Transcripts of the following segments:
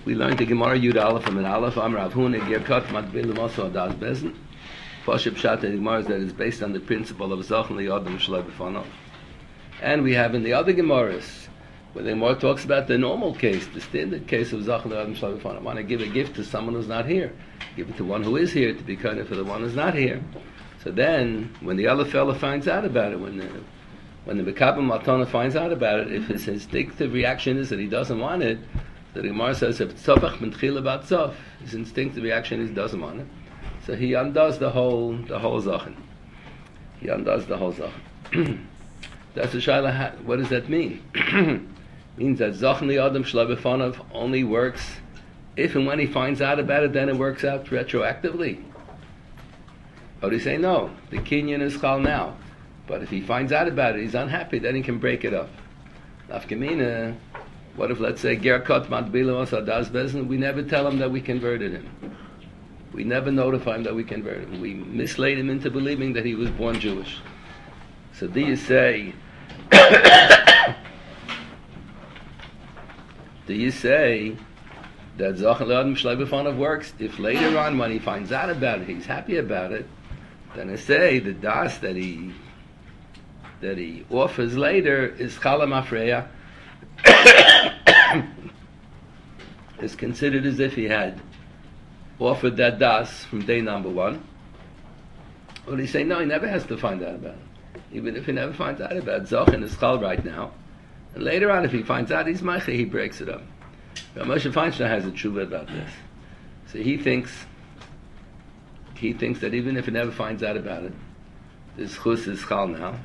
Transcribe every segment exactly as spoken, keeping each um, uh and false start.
We learned the Gemara Yud Aleph from an Aleph, Amar Rav Huna, Gerkat Matbilim also Das Bezen. Pashup Pshat in the Gemara is that it's based on the principle of Zachan Liyadam Shalai B'Fanov. And we have in the other Gemaras, where the Gemara talks about the normal case, the standard case of Zachan Liyadam Shalai B'Fanov. I want to give a gift to someone who's not here. Give it to one who is here to be kind of for the one who's not here. So then, when the other fellow finds out about it, when the when the Mekabel Matana finds out about it, if his instinctive reaction is that he doesn't want it, the Gemara says, if tzofach mentchila bat his instinctive reaction is he doesn't want it. So he undoes the whole the whole zachin. He undoes the whole zachin. That's the shayla. What does that mean? Means that zachin liyadam shlai b'fanav only works if and when he finds out about it. Then it works out retroactively. Or do you say no? The kinyan is chal now, but if he finds out about it, he's unhappy. Then he can break it up. Nafkamina. What if, let's say, Gerkat Matbilim Adas Bezen, we never tell him that we converted him. We never notify him that we converted him. We misled him into believing that he was born Jewish. So do you say, do you say that Zachan L'Adam Shlai B'Fanav works if later on when he finds out about it, he's happy about it, then I say the das that he that he offers later is Chala Mafreya, is considered as if he had offered that das from day number one. Or he say no, he never has to find out about it. Even if he never finds out about it, Zachin is chal right now. And later on, if he finds out he's meicha, he breaks it up. But Moshe Feinstein has a tshuva about this. So he thinks he thinks that even if he never finds out about it, this chus is chal now.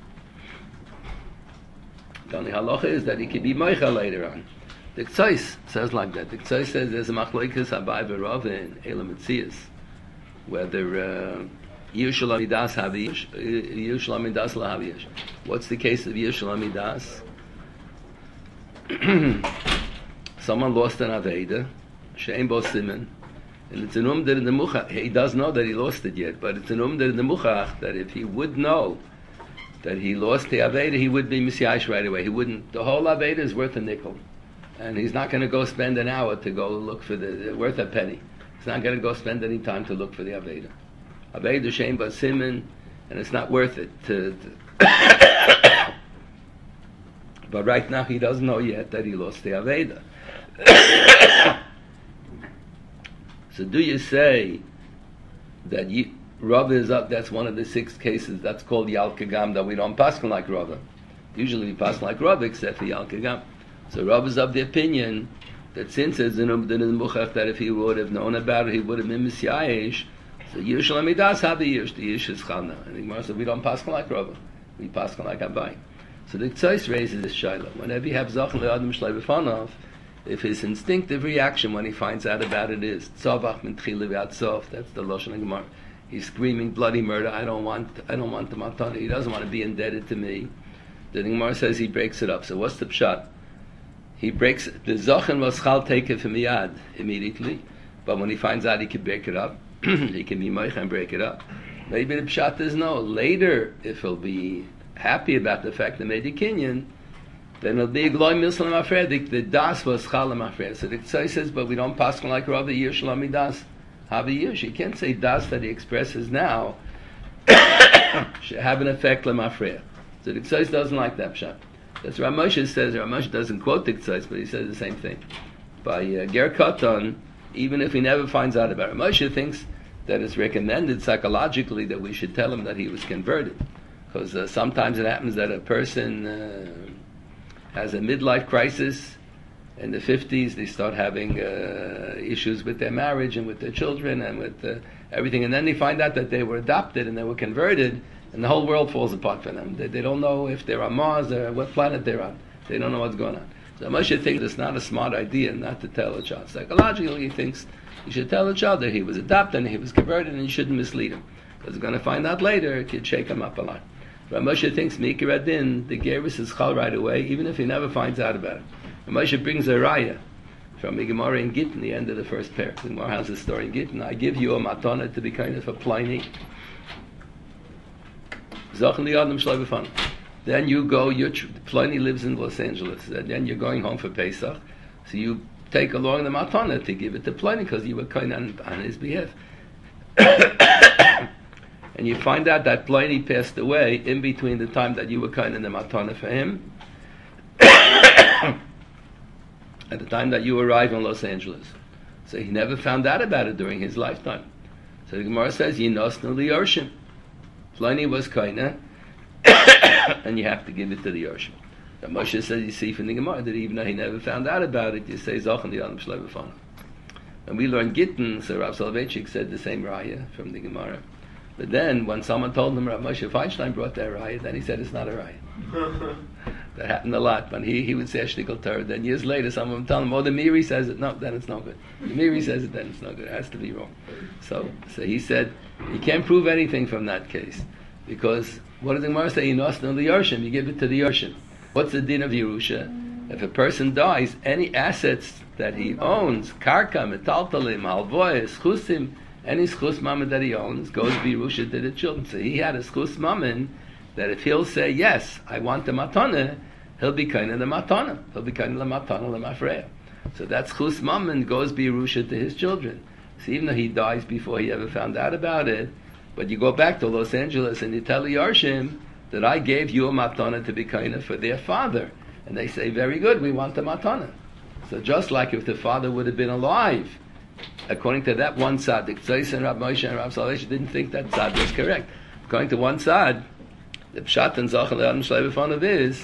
The only halacha is that he could be meicha later on. The K'tzais says like that. The K'tzais says there's a machlokes Abai v'Rav in Elam Etzias, whether Yishul Amidas Haviyish, Yishul Amidas LaHaviyish. What's the case of Yishul Amidas? Someone lost an Aveda, She'en Bo Simen, and it's an umder in the Muchach. He does know that he lost it yet, but it's an umder in the Muchach that if he would know that he lost the Aveda, he would be Messiah right away. He wouldn't. The whole Aveda is worth a nickel. And he's not going to go spend an hour to go look for the, worth a penny. He's not going to go spend any time to look for the Aveda. Aveda Shem Bas Simen, and it's not worth it to, to but right now he doesn't know yet that he lost the Aveda. So do you say that you, Rav is up, that's one of the six cases, that's called Yal Kagam, that we don't pass like Rav. Usually we pass like Rav except for Yal Kagam. So Rav is of the opinion that since it's in the Muchach that if he would have known about it, he would have been Messiahish. So Yish Lamidas have the Yish, the Yish is Chalna. And the Gemara said we don't pass like Rav, we pass like Abai. So the K'tzais raises this shayla. Whenever you have Zachan L'Adam Shlai B'Fanav, if his instinctive reaction when he finds out about it is Tzavach Min Tchila V'Atzof, that's the Lashon Gemara. He's screaming bloody murder. I don't want, I don't want the matana. He doesn't want to be indebted to me. The Gemara says he breaks it up. So what's the pshat? He breaks the Zachan was chal take it from Miyad immediately, but when he finds out he can break it up, he can be moich and break it up. Maybe the pshat is no. Later, if he'll be happy about the fact that made the kinyan, then it'll be a gloy milsalam afred. The, the das was chalam afred. So the K'tzai says, but we don't pass like Rav the year shalami das have a year. You can't say das that he expresses now should have an effect lamafred. So the K'tzai doesn't like that pshat. That's Rav Moshe says. Rav Moshe doesn't quote the K'tzai, but he says the same thing. By uh, Ger Katan, even if he never finds out about it, Rav Moshe thinks that it's recommended psychologically that we should tell him that he was converted. Because uh, sometimes it happens that a person uh, has a midlife crisis. In the fifties, they start having uh, issues with their marriage and with their children and with uh, everything. And then they find out that they were adopted and they were converted, and the whole world falls apart for them. They, they don't know if they're on Mars or what planet they're on. They don't know what's going on. So Moshe thinks it's not a smart idea not to tell a child. Psychologically, he thinks you should tell a child that he was adopted and he was converted, and you shouldn't mislead him. Because he's going to find out later, it could shake him up a lot. Rav Moshe thinks Mikir Adin, the Geris is chal right away, even if he never finds out about it. Rav Moshe brings a raya from the Gemara in Gittin, the end of the first pair. The Gemara has a story in Gittin. I give you a matana to be kind of a Pliny. Zachan liyadam shlai b'fanav. Then you go, your Pliny lives in Los Angeles, and then you're going home for Pesach. So you take along the matana to give it to Pliny because you were kind on, on his behalf. And you find out that Pliny passed away in between the time that you were kind of the matana for him at the time that you arrived in Los Angeles. So he never found out about it during his lifetime. So the Gemara says, Yinosnu liYorshim. Pliny was kaina, and you have to give it to the Yorshim. Now Moshe says, you see from the Gemara that even though he never found out about it, you say Zochen the Adam Shleim B'fanav. And we learned Gittin, so Rav Soloveitchik said the same raya from the Gemara. But then, when someone told him Rav Moshe Feinstein brought that raya, then he said it's not a raya. That happened a lot. When he, he would say a shtickle Torah, then years later someone would tell him, oh, the Miri says it. No, then it's no good. The Miri says it, then it's no good. It has to be wrong. So so he said, you can't prove anything from that case. Because, what does the Gemara say? Yinosnu liYorshim. You give it to the Yorshim. What's the din of Yerusha? If a person dies, any assets that he owns, karka, metaltalim, halvoy, schusim, any schus mammon that he owns, goes be Yerusha to the children. So he had a schus mammon that if he'll say, yes, I want the matana, he'll be kind of the matana. He'll be kind of the matana, the mafreya. So that's chus mammon, goes be Yerusha to his children. So even though he dies before he ever found out about it, but you go back to Los Angeles and you tell the Yarshim that I gave you a matana to be kind of for their father. And they say, very good, we want the matana. So just like if the father would have been alive, according to that one tzaddik, Tzais and Rav Moshe and Rav Soloveitchik didn't think that tzad was correct. According to one tzad, the pshat and Zochen the Adam Shleim B'fanav is,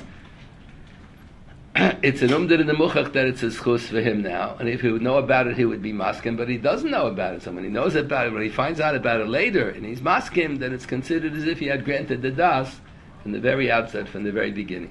it's an umdid in the muchach that it's a schus for him now, and if he would know about it, he would be maskim, but he doesn't know about it. So when he knows about it, when he finds out about it later, and he's maskim, then it's considered as if he had granted the das from the very outset, from the very beginning.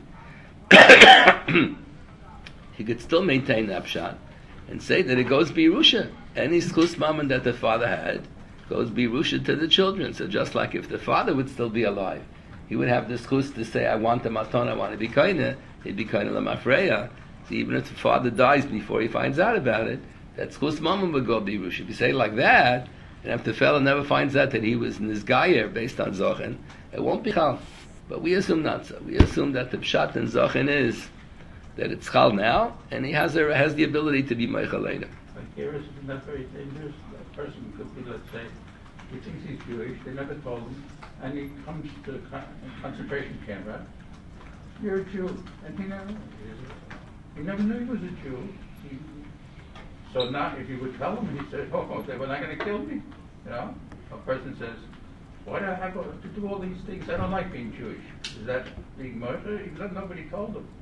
He could still maintain that pshat and say that it goes birusha. Any schus mammon that the father had goes birusha to the children. So just like if the father would still be alive, he would have the schus to say, I want the maton, I want to be kaina, he'd be kaina l'mafreya. So even if the father dies before he finds out about it, that schus mammon would go birusha. If you say it like that, and if the fellow never finds out that he was nizgayer based on zochen, it won't be chal. But we assume not so. We assume that the pshat in zochen is that it's chal now, and he has a, has the ability to be meichel later. But here isn't that very dangerous? A person could be, let's say, he thinks he's Jewish, they never told him, and he comes to a con- concentration camp, right? You're a Jew, and he never, he never knew he was a Jew. He, so now, if you would tell him, he said, oh, they were not going to kill me. You know, a person says, why do I have to do all these things? I don't like being Jewish. Is that being murdered? Even though nobody told him.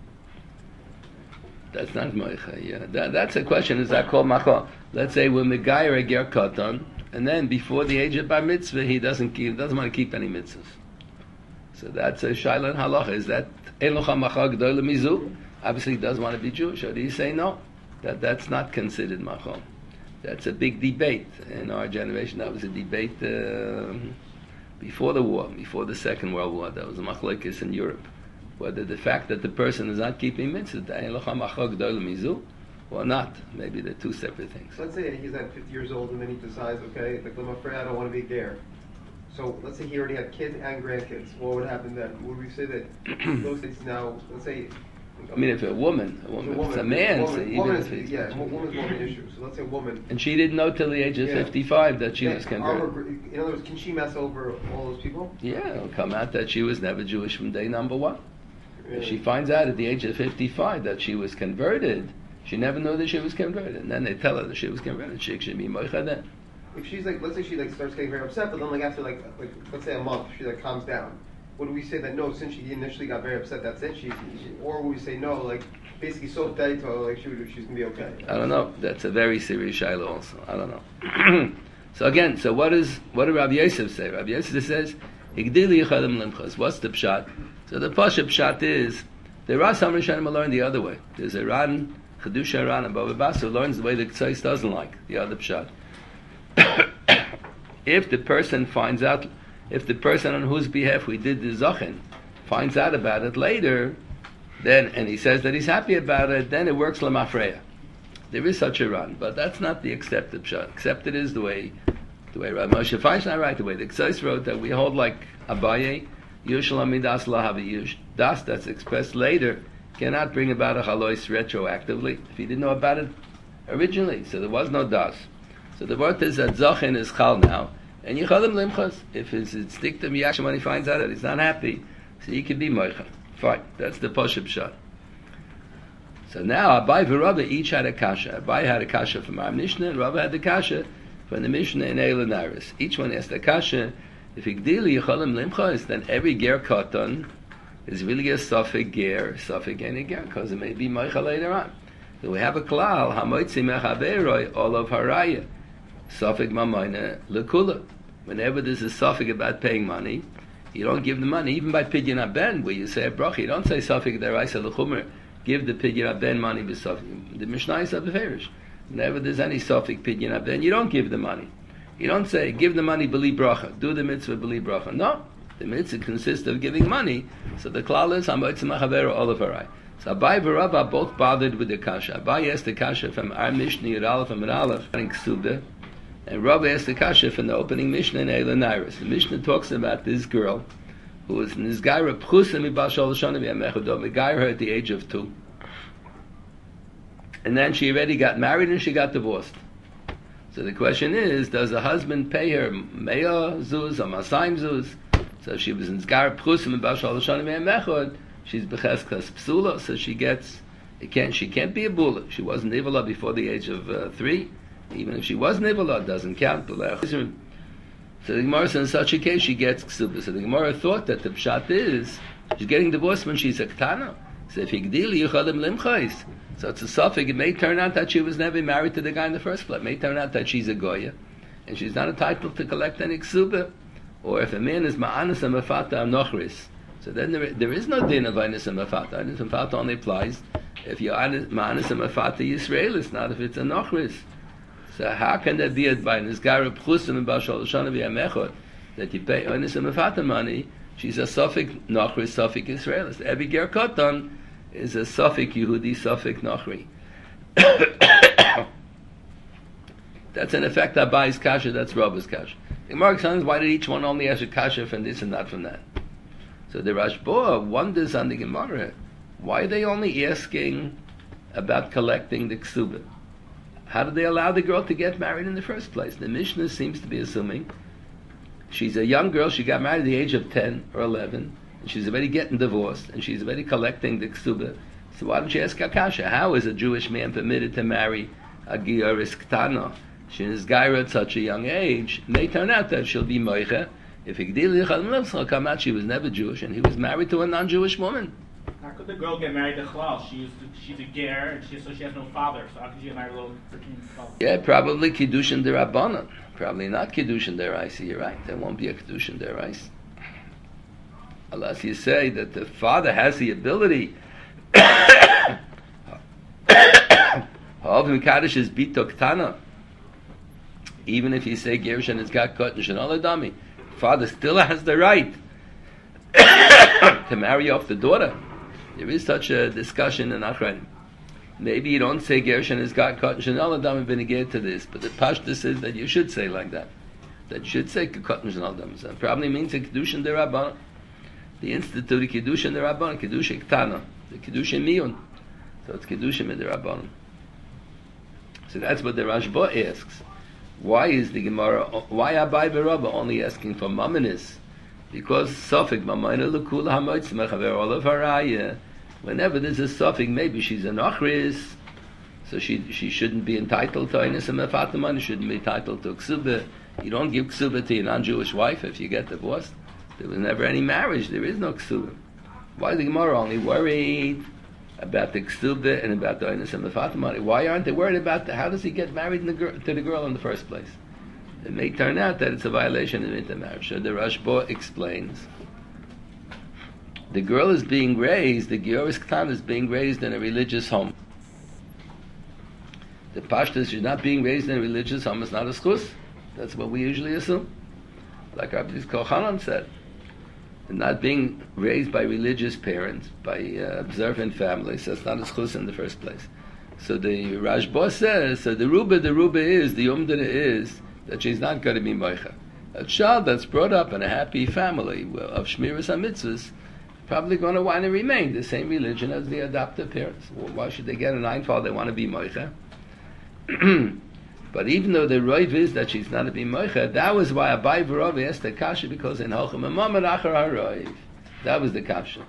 That's not moicha. Yeah, that, that's a question. Is that called macho? Let's say we're megayer a ger katan, and then before the age of bar mitzvah, he doesn't keep, doesn't want to keep any mitzvahs. So that's a shaylan halacha. Is that elocha macha g'doy lemizu? Obviously, he doesn't want to be Jewish. Or do you say no? That that's not considered macho. That's a big debate in our generation. That was a debate uh, before the war, before the Second World War. That was a machlokes in Europe. Whether the fact that the person is not keeping mitzvah or not, maybe they're two separate things. Let's say he's at fifty years old and then he decides, okay, like I'm afraid I don't want to be there. So let's say he already had kids and grandkids. What would happen then? Would we say that those things now? Let's say. I mean, if a woman, a woman, a, woman, it's a man, woman, so even woman if is, yeah, woman's more of an issue. So let's say a woman. And she didn't know till the age of yeah. fifty-five that she yeah. was converted. Our, in other words, can she mess over all those people? Yeah, it'll come out that she was never Jewish from day number one. Really? If she finds out at the age of fifty-five that she was converted, she never knew that she was converted, and then they tell her that she was converted. She should be moicha then. If she's like, let's say she like starts getting very upset, but then like after like like let's say a month, she like calms down. Would we say that no, since she initially got very upset, that's it? She, she or would we say no, like basically so tight to her, like she would, she's gonna be okay? I don't know. That's a very serious shaila also. I don't know. So again, so what is what did Rabbi Yosef say? Rabbi Yosef says, "Higdili yichadim limchas." What's the pshat? So the pasha pshat is there are some Rishonim who learn the other way. There's a Ran, Chedusha Ran, and Baba Basra learns the way the Tzais doesn't like the other pshat. If the person finds out, if the person on whose behalf we did the Zachin finds out about it later, then and he says that he's happy about it, then it works lamafreya. There is such a run, but that's not the accepted pshat. Accepted is the way, the way Rav Moshe Feinstein right, the way the Tzais wrote that we hold like Abaye, Yushal Amidas Lahavi Yush. Das that's expressed later cannot bring about a chalois retroactively. If he didn't know about it originally, so there was no das. So the word is that Zachin is Chal now, and Yichalim Limchas. If his instinctive reaction when he finds out that he's not happy, so he could be Moicha. Fine, that's the Poshib shot. So now Abai and Rabba each had a kasha. Abai had a kasha from our Mishnah, and Rabba had the kasha from the Mishnah in Eila Naris. Each one asked the kasha, if Igdili Yichalim Limchas, then every ger katan is really a Safik ger, Safik any ger, because it may be Moicha later on. So we have a klal, Hamoitzi Mechaberoi, all of Haraya. Safik Mamayna Lekula. Whenever there's a Safik about paying money, you don't give the money, even by Pidyon Aben, where you say a bracha, you don't say Safik Deraisa Lechumer, give the Pidyon Aben money with Safik. The Mishnah is of the Ferish. Whenever there's any Safik Pidyon Aben, you don't give the money. You don't say, give the money, beli bracha, do the mitzvah, beli bracha. No, the mitzvah consists of giving money, so the klal is, Hamoitzi Mechaberoi, all of Harai. So Abai and Rabba are both bothered with the kasha. Abai asked the kasha from our Mishnah, Yud Aleph and Aleph, and Ksubah, and Rabba asked the kasha from the opening Mishnah in Eila Naris. The Mishnah talks about this girl who was Nizgaira Pchusa Mibal Shalosh Shana V'Yamechadov, Nizgaira her at the age of two. And then she already got married and she got divorced. So the question is, does the husband pay her Meya Zuz or Masayim Zuz? So she was Nizgaira Pchusa Mibal Shalosh Shana V'Yamechad, she's Becheskas Psula, so she gets, it can't, she can't be a Bula. She wasn't Nivala before the age of uh, three. Even if she was Nivala, it doesn't count. So the Gemara says in such a case she gets Ksuba. So the Gemara thought that the Pshat is, she's getting divorced when she's a Ktana. So if Higdili Yuchalim Limchais, so it's a suffix, it may turn out that she was never married to the guy in the first place. It may turn out that she's a Goya, and she's not entitled to collect any Ksuba. Or if a man is Ma'anas and Mafata Anochris, so then there, there is no din of Anis and Mafata. Anis and Mafata only applies if you're Ma'anas and Mafata Yisrael, it's not if it's a Nochris. So how can that be by Nizgara Pchusim and Bashal Shana V'Yamechot that you pay Anis and Mafata money? She's a Suffolk Nochri, Suffolk Israelis. Every Ger Kotan is a Suffolk Yehudi, Suffolk Nochri. That's in effect Abai's Kasha, that's Rabba's Kasha. The Gemara explains why did each one only ask a Kasha from this and not from that? So the Rashba wonders on the Gemara, why are they only asking about collecting the Ksuba? How did they allow the girl to get married in the first place? The Mishnah seems to be assuming she's a young girl, she got married at the age of ten or eleven, and she's already getting divorced, and she's already collecting the Ksuba. So why don't you ask Akasha, how is a Jewish man permitted to marry a Gioris Ktana? She is Gaira at such a young age. It may turn out that she'll be Moicha. If Igdil Yichal come out, she was never Jewish, and he was married to a non-Jewish woman. How could the girl get married to Chalal? She used to, she's a ger, and she, so she has no father. So how could she get married to a little freaking Chalal? Yeah, probably Kiddushin Derabanan. Probably not Kiddushin Deraisa. You're right. There won't be a Kiddushin Deraisa. Unless you say that the father has the ability. Ha'ov Mikadosh is Bito Ktana. Even if you say Gershon has got cut and Shanal Adami, father still has the right to marry off the daughter. There is such a discussion in Achron. Maybe you don't say Gershon has got cut and Shanal Adami beneged to this, but the Pashta says that you should say like that. That you should say cut and Shanal Adami. So it probably means a Kiddushin Derabban. The Institute Kiddushin Derabban, Kiddushin Ktana, the Kiddushin Miyun. So it's Kiddushin Derabban. So that's what the Rashba asks. Why is the Gemara, why Abai Berabba only asking for Mamanis? Because Safik Mamayna Lekula Hamoitz Mechaver all of Haraya. Whenever there's a Safik, maybe she's an Achris, so she she shouldn't be entitled to Einis and Mefataman, shouldn't be entitled to Ksuba. You don't give Ksuba to your non-Jewish wife if you get divorced. There was never any marriage, there is no Ksuba. Why is the Gemara only worried about the Ksuba and about the Einis and Mefataman? Why aren't they worried about the, how does he get married in the girl, to the girl in the first place? It may turn out that it's a violation of intermarriage. So the Rashba explains. The girl is being raised, the Gioris Ktan is being raised in a religious home. The Pashtas, she's not being raised in a religious home, it's not a schus. That's what we usually assume. Like Rabbi Kochanan said. And not being raised by religious parents, by uh, observant families, that's not a schus in the first place. So the Rashba says, so the Ruba, the Ruba is, the Umdana is, that she's not going to be Moicha. A child that's brought up in a happy family of Shmiras HaMitzvahs probably going to want to remain the same religion as the adoptive parents. Well, why should they get an Einfall? They want to be Moicha. But even though the roiv is that she's not a bimoicha, that was why Abai V'Rav asked the kasha, because in Halchim Mamad Achar HaRoiv, that was the kasha.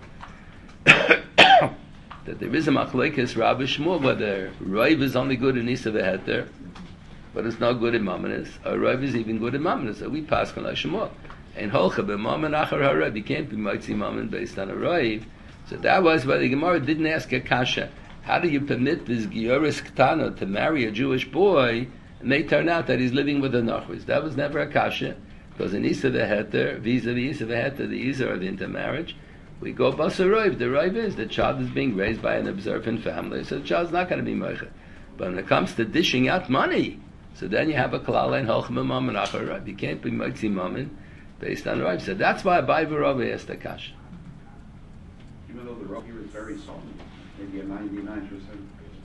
That there is a machlokes Rabbi Shmuel whether roiv is only good in Isa v'Heter, but it's not good in Mamonis, or roiv is even good in Mamonis. So we pass on like Shmuel. In Halchim Mamad Achar HaRoiv, you can't be Moitzi Mammon based on a roiv. So that was why the Gemara didn't ask a kasha. How do you permit this Gioris Ktana to marry a Jewish boy, and they turn out that he's living with a Nachris? That was never a kasha, because in Isa v'Heter, vis-a-vis Isa v'Heter, the Isa of intermarriage, we go Basa Roiv. The Roiv is the child is being raised by an observant family, so the child's not going to be Moicha. But when it comes to dishing out money, so then you have a Kalala in Halchim Mamad Achar HaRoiv. You can't be Moitzi Mammon based on Roiv. So that's why Abai V'Rav asked the kasha. Even though the Roiv here is very solid, maybe a ninety-nine percent.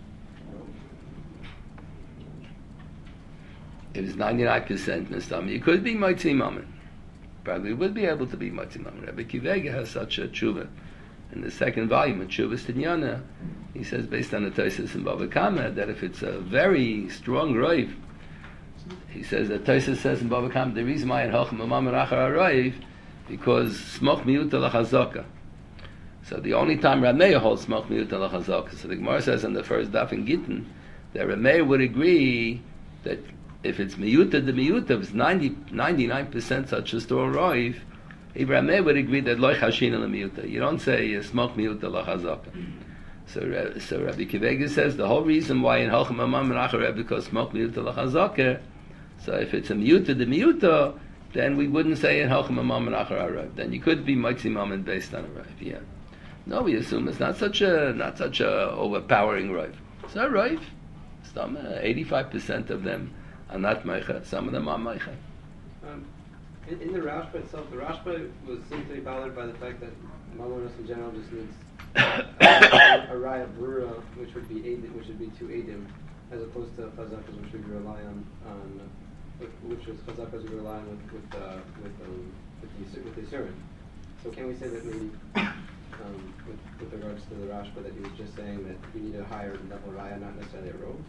If it's ninety-nine percent Nistami, you could be Moitzi Mammon. Probably would be able to be Moitzi Mammon. Rabbi Kivega has such a tshuva. In the second volume of Tshuvas Tinyana, he says, based on the Tosas and Bava Kama, that if it's a very strong roiv, he says that Tosas says in Bava Kama, the reason why in Halchim Mamad Achar HaRoiv, because Smoch Miuta L'Chazaka. So the only time Rameya holds Smoch Miuta L'Chazaka, so the Gemara says in the first daf in Gittin, that Rameya would agree that if it's miyuta, the miyuta, if it's ninety, ninety-nine percent such a store roiv, Ibrahim would agree that loy chashina l'miyuta. You don't say uh, smoke miyuta l'chazaka. So, uh, so Rabbi Kivega says the whole reason why in Halchim Mamad Achar HaRoiv because smoke miyuta l'chazaka. So if it's a miyuta, the miyuta, then we wouldn't say in Halchim Mamad Achar HaRoiv. Then you could be Moitzi Mammon based on a roiv. Yeah. No, we assume it's not such a not such a overpowering roiv. It's not roiv. Some eighty-five percent of them are not meicha. Some of them are meicha. Um, in, in the Rashba itself, the Rashba was seemed to be bothered by the fact that Mamonos in general just needs a, a raya brura, which would be aid, which would be two edim, as opposed to chazakas, which we rely on, on which was chazakas we rely on with with uh, with, um, with the with the sermon. So can we say that maybe um, with, with regards to the Rashba that he was just saying that we need a higher level raya, not necessarily a robe?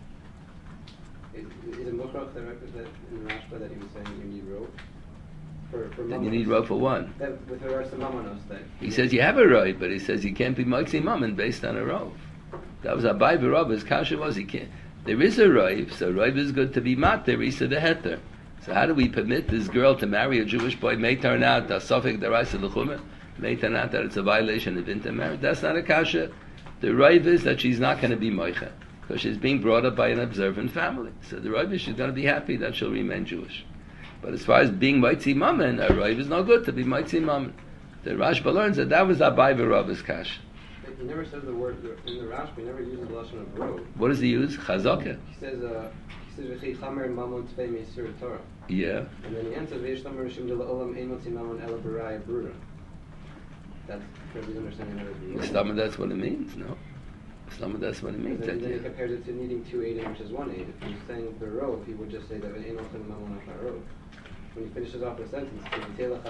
Is, is it Mukhrach that, that in the Rashba that he was saying you need robe? For, for then you need robe for one. That, with regards to Mamonos, that he says you have a robe, but he says you can't be Moitzi Mammon based on a robe. That was Abai V'Rav. His kasha was he can't. There is a robe, so robe is good to be mater, isa the heter. So how do we permit this girl to marry a Jewish boy? May turn out the sofik deraisa l'chumah. May turn out that it's a violation of intermarriage. That's not a kasha. The robe is that she's not going to be moicha because she's being brought up by an observant family. So the robe is she's going to be happy that she'll remain Jewish. But as far as being Moitzi Mammon, a roiv is no good to be Moitzi Mammon. The Rashba learns that that was Abai V'Rav's kash. He never says the word in the Rashba. He never uses the lashon of robe. What does he use? Chazaka. He says, uh, he says, "V'chei chamer mamon tvei meisur Torah." Yeah. And then he answers, "V'yesh tamer rishim de la'olam ein motzi mamon ela b'raya brura." That's Rabbi's understanding of it. Stama, that's what it means. No. Stama, that's what it means. Then, That, then he yeah. compares it to needing two eight, which is one eight. If he's saying the robe, he would just say that ein motzi mamon achar robe. When he finishes off the sentence, he wasn't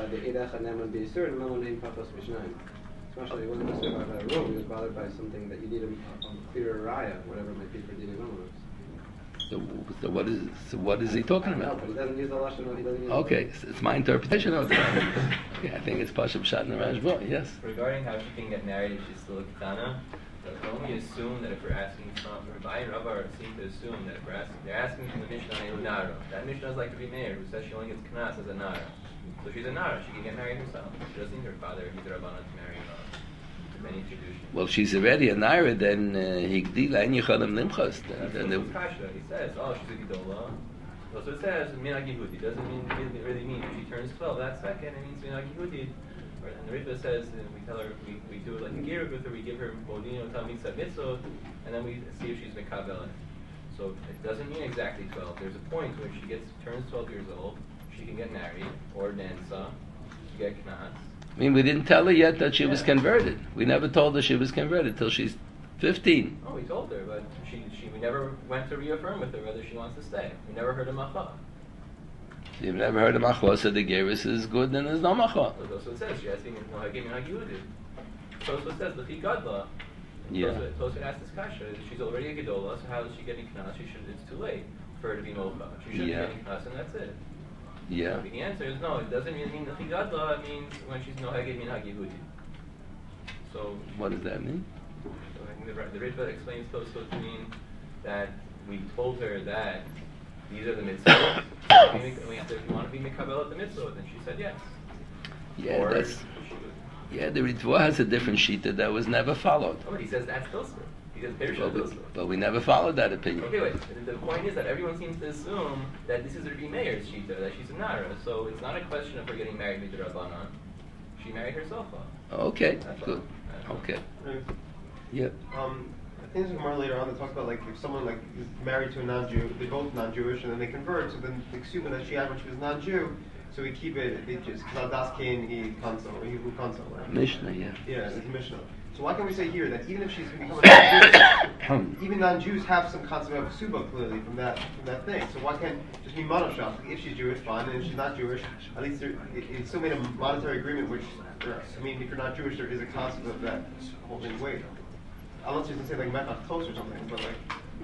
concerned about a robe, he was bothered by something that you need a, a clearer raya, whatever it might be for dealing with. So, so what is so what is he talking No, about? but he doesn't use the lashon. He doesn't use Okay, so it's my interpretation of it. Okay, I think it's Pashup Shat in the Rashba. Yes. Regarding how she can get married if she's still a Ketana, don't we assume that if we're asking from Rabbi and Rabbi seem to assume that if we're asking, they're asking from the Mishnah on Nara. That Mishnah is like Rabbi Meir, who says she only gets Knas as a Nara. So she's a Nara, she can get married herself. She doesn't need her father, he's a Rabbanah to marry her. Many traditions. Well, she's already a Naira, then Higdila and Yechalim Limchas. Then the Kasha, he says, oh, she's a Gedola. So it says Minag Yehudi. Doesn't mean really, really mean if she turns twelve. That second, it means Minag Yehudi. And the Ritva says, and we tell her, we, we do it like a Geruk with her, we give her Bodino, Talmid Mitzvot, and then we see if she's Mekabelet. So it doesn't mean exactly twelve. There's a point where she gets turns twelve years old, she can get married, or Nansa, get Knas. I mean, we didn't tell her yet that she Yeah. was converted. We never told her she was converted till she's fifteen. Oh, we told her, but she, she we never went to reaffirm with her whether she wants to stay. We never heard a macha. You've never heard of Machla, so the Geras is good, then there's no Machla. So that's what it says. She's asking, no, I gave me Hagiyudi. So that's what it says, the Chigadla. Yeah. Tosfot Tosfot asked this kasha. She's already a gedola, so how is she getting knas? She should. It's too late for her to be mocha. She should Yeah. be getting knas, and that's it. Yeah. So the answer is no. It doesn't really mean the chigadla. It means when she's noheged minhag Yehudi. So What does that mean? So I think the, the Ritva explains Tosfot to mean that we told her that these are the mitzvot. we have to, if you want to be mikabel at the mitzvot, then she said yes. Yeah, Or that's, she was, yeah, the Ritva has a different shita that was never followed. oh, he says that's Tosfot. He says Pirush But we, Tosfot. but we never followed that opinion. Okay, wait. The, the point is that everyone seems to assume that this is Rabbi Meir's shita, that she's a nara. So it's not a question of her getting married midrabanan. She married herself off. Okay, That's good. all. Okay. Right. Yeah. Um, I think there's a Gemara later on that talks about like if someone like is married to a non-Jew, they're both non-Jewish, and then they convert. So then the ksubah that she had when she was non-Jew, so we keep it. They just kadas kain he kanso or he who kanso. Right? Mishnah, yeah. Yeah, it's a Mishnah. So why can't we say here that even if she's become a non-Jew, even non-Jews have some concept of ksubah clearly from that from that thing. So why can't just be monoshaf? If she's Jewish, fine, and if she's not Jewish, at least there, it, it still made a monetary agreement. Which, or, I mean, if you're not Jewish, there is a concept of that holding weight. Unless you can say like mechach tos or something, but like.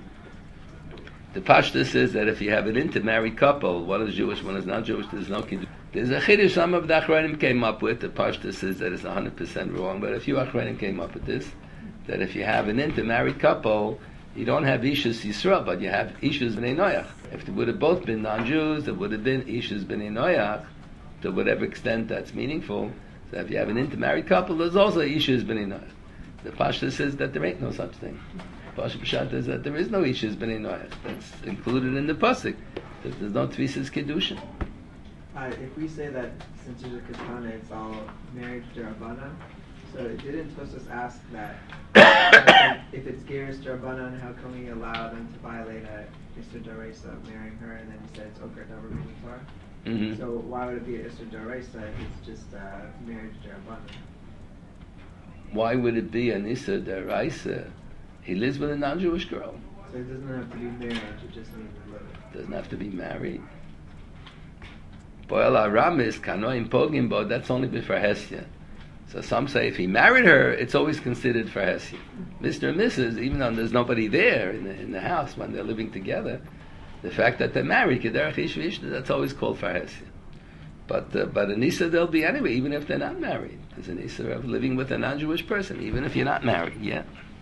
The pashtus is that if you have an intermarried couple, one is Jewish, one is not Jewish, there's no kiddush. There's a chiddush some of the achronim came up with. The pashtus is that it's one hundred percent wrong, but a few achronim came up with this, that if you have an intermarried couple, you don't have Ishus Yisrael, but you have Ishus B'nai Noach. If they would have both been non-Jews, there would have been Ishus B'nai Noach, to whatever extent that's meaningful. So if you have an intermarried couple, there's also Ishus B'nai Noach. The pashtus says that there ain't no such thing. Pasha Pshat is that there is no Ishus B'nai Noach. That's included in the pasuk. That there's no Tvisas Kedushin. Uh, if we say that since there's a katana, it's all marriage derabanan, so didn't Tosfos ask that uh, if it's geras derabanan, how can we allow them to violate a Isser Daraisa of marrying her, and then he said it's Okar Davar B'Mitzvah? Mm-hmm. So why would it be an Isser Daraisa if it's just uh, marriage derabanan? Why would it be an Issa Deraisa? He lives with a non-Jewish girl. So it doesn't have to be marriage; it just means live. Doesn't have to be married. Boel Aramis Kanoim Pogim Bo. That's only for Hesya. So some say if he married her, it's always considered for Hesya. Mister and Missus, even though there's nobody there in the, in the house when they're living together, the fact that they're married, Kederach Ish V'Ishta, that's always called for Hesya. But uh, but an Issa they'll be anyway, even if they're not married. There's an Issa of living with a non-Jewish person, even if you're not married. Yeah.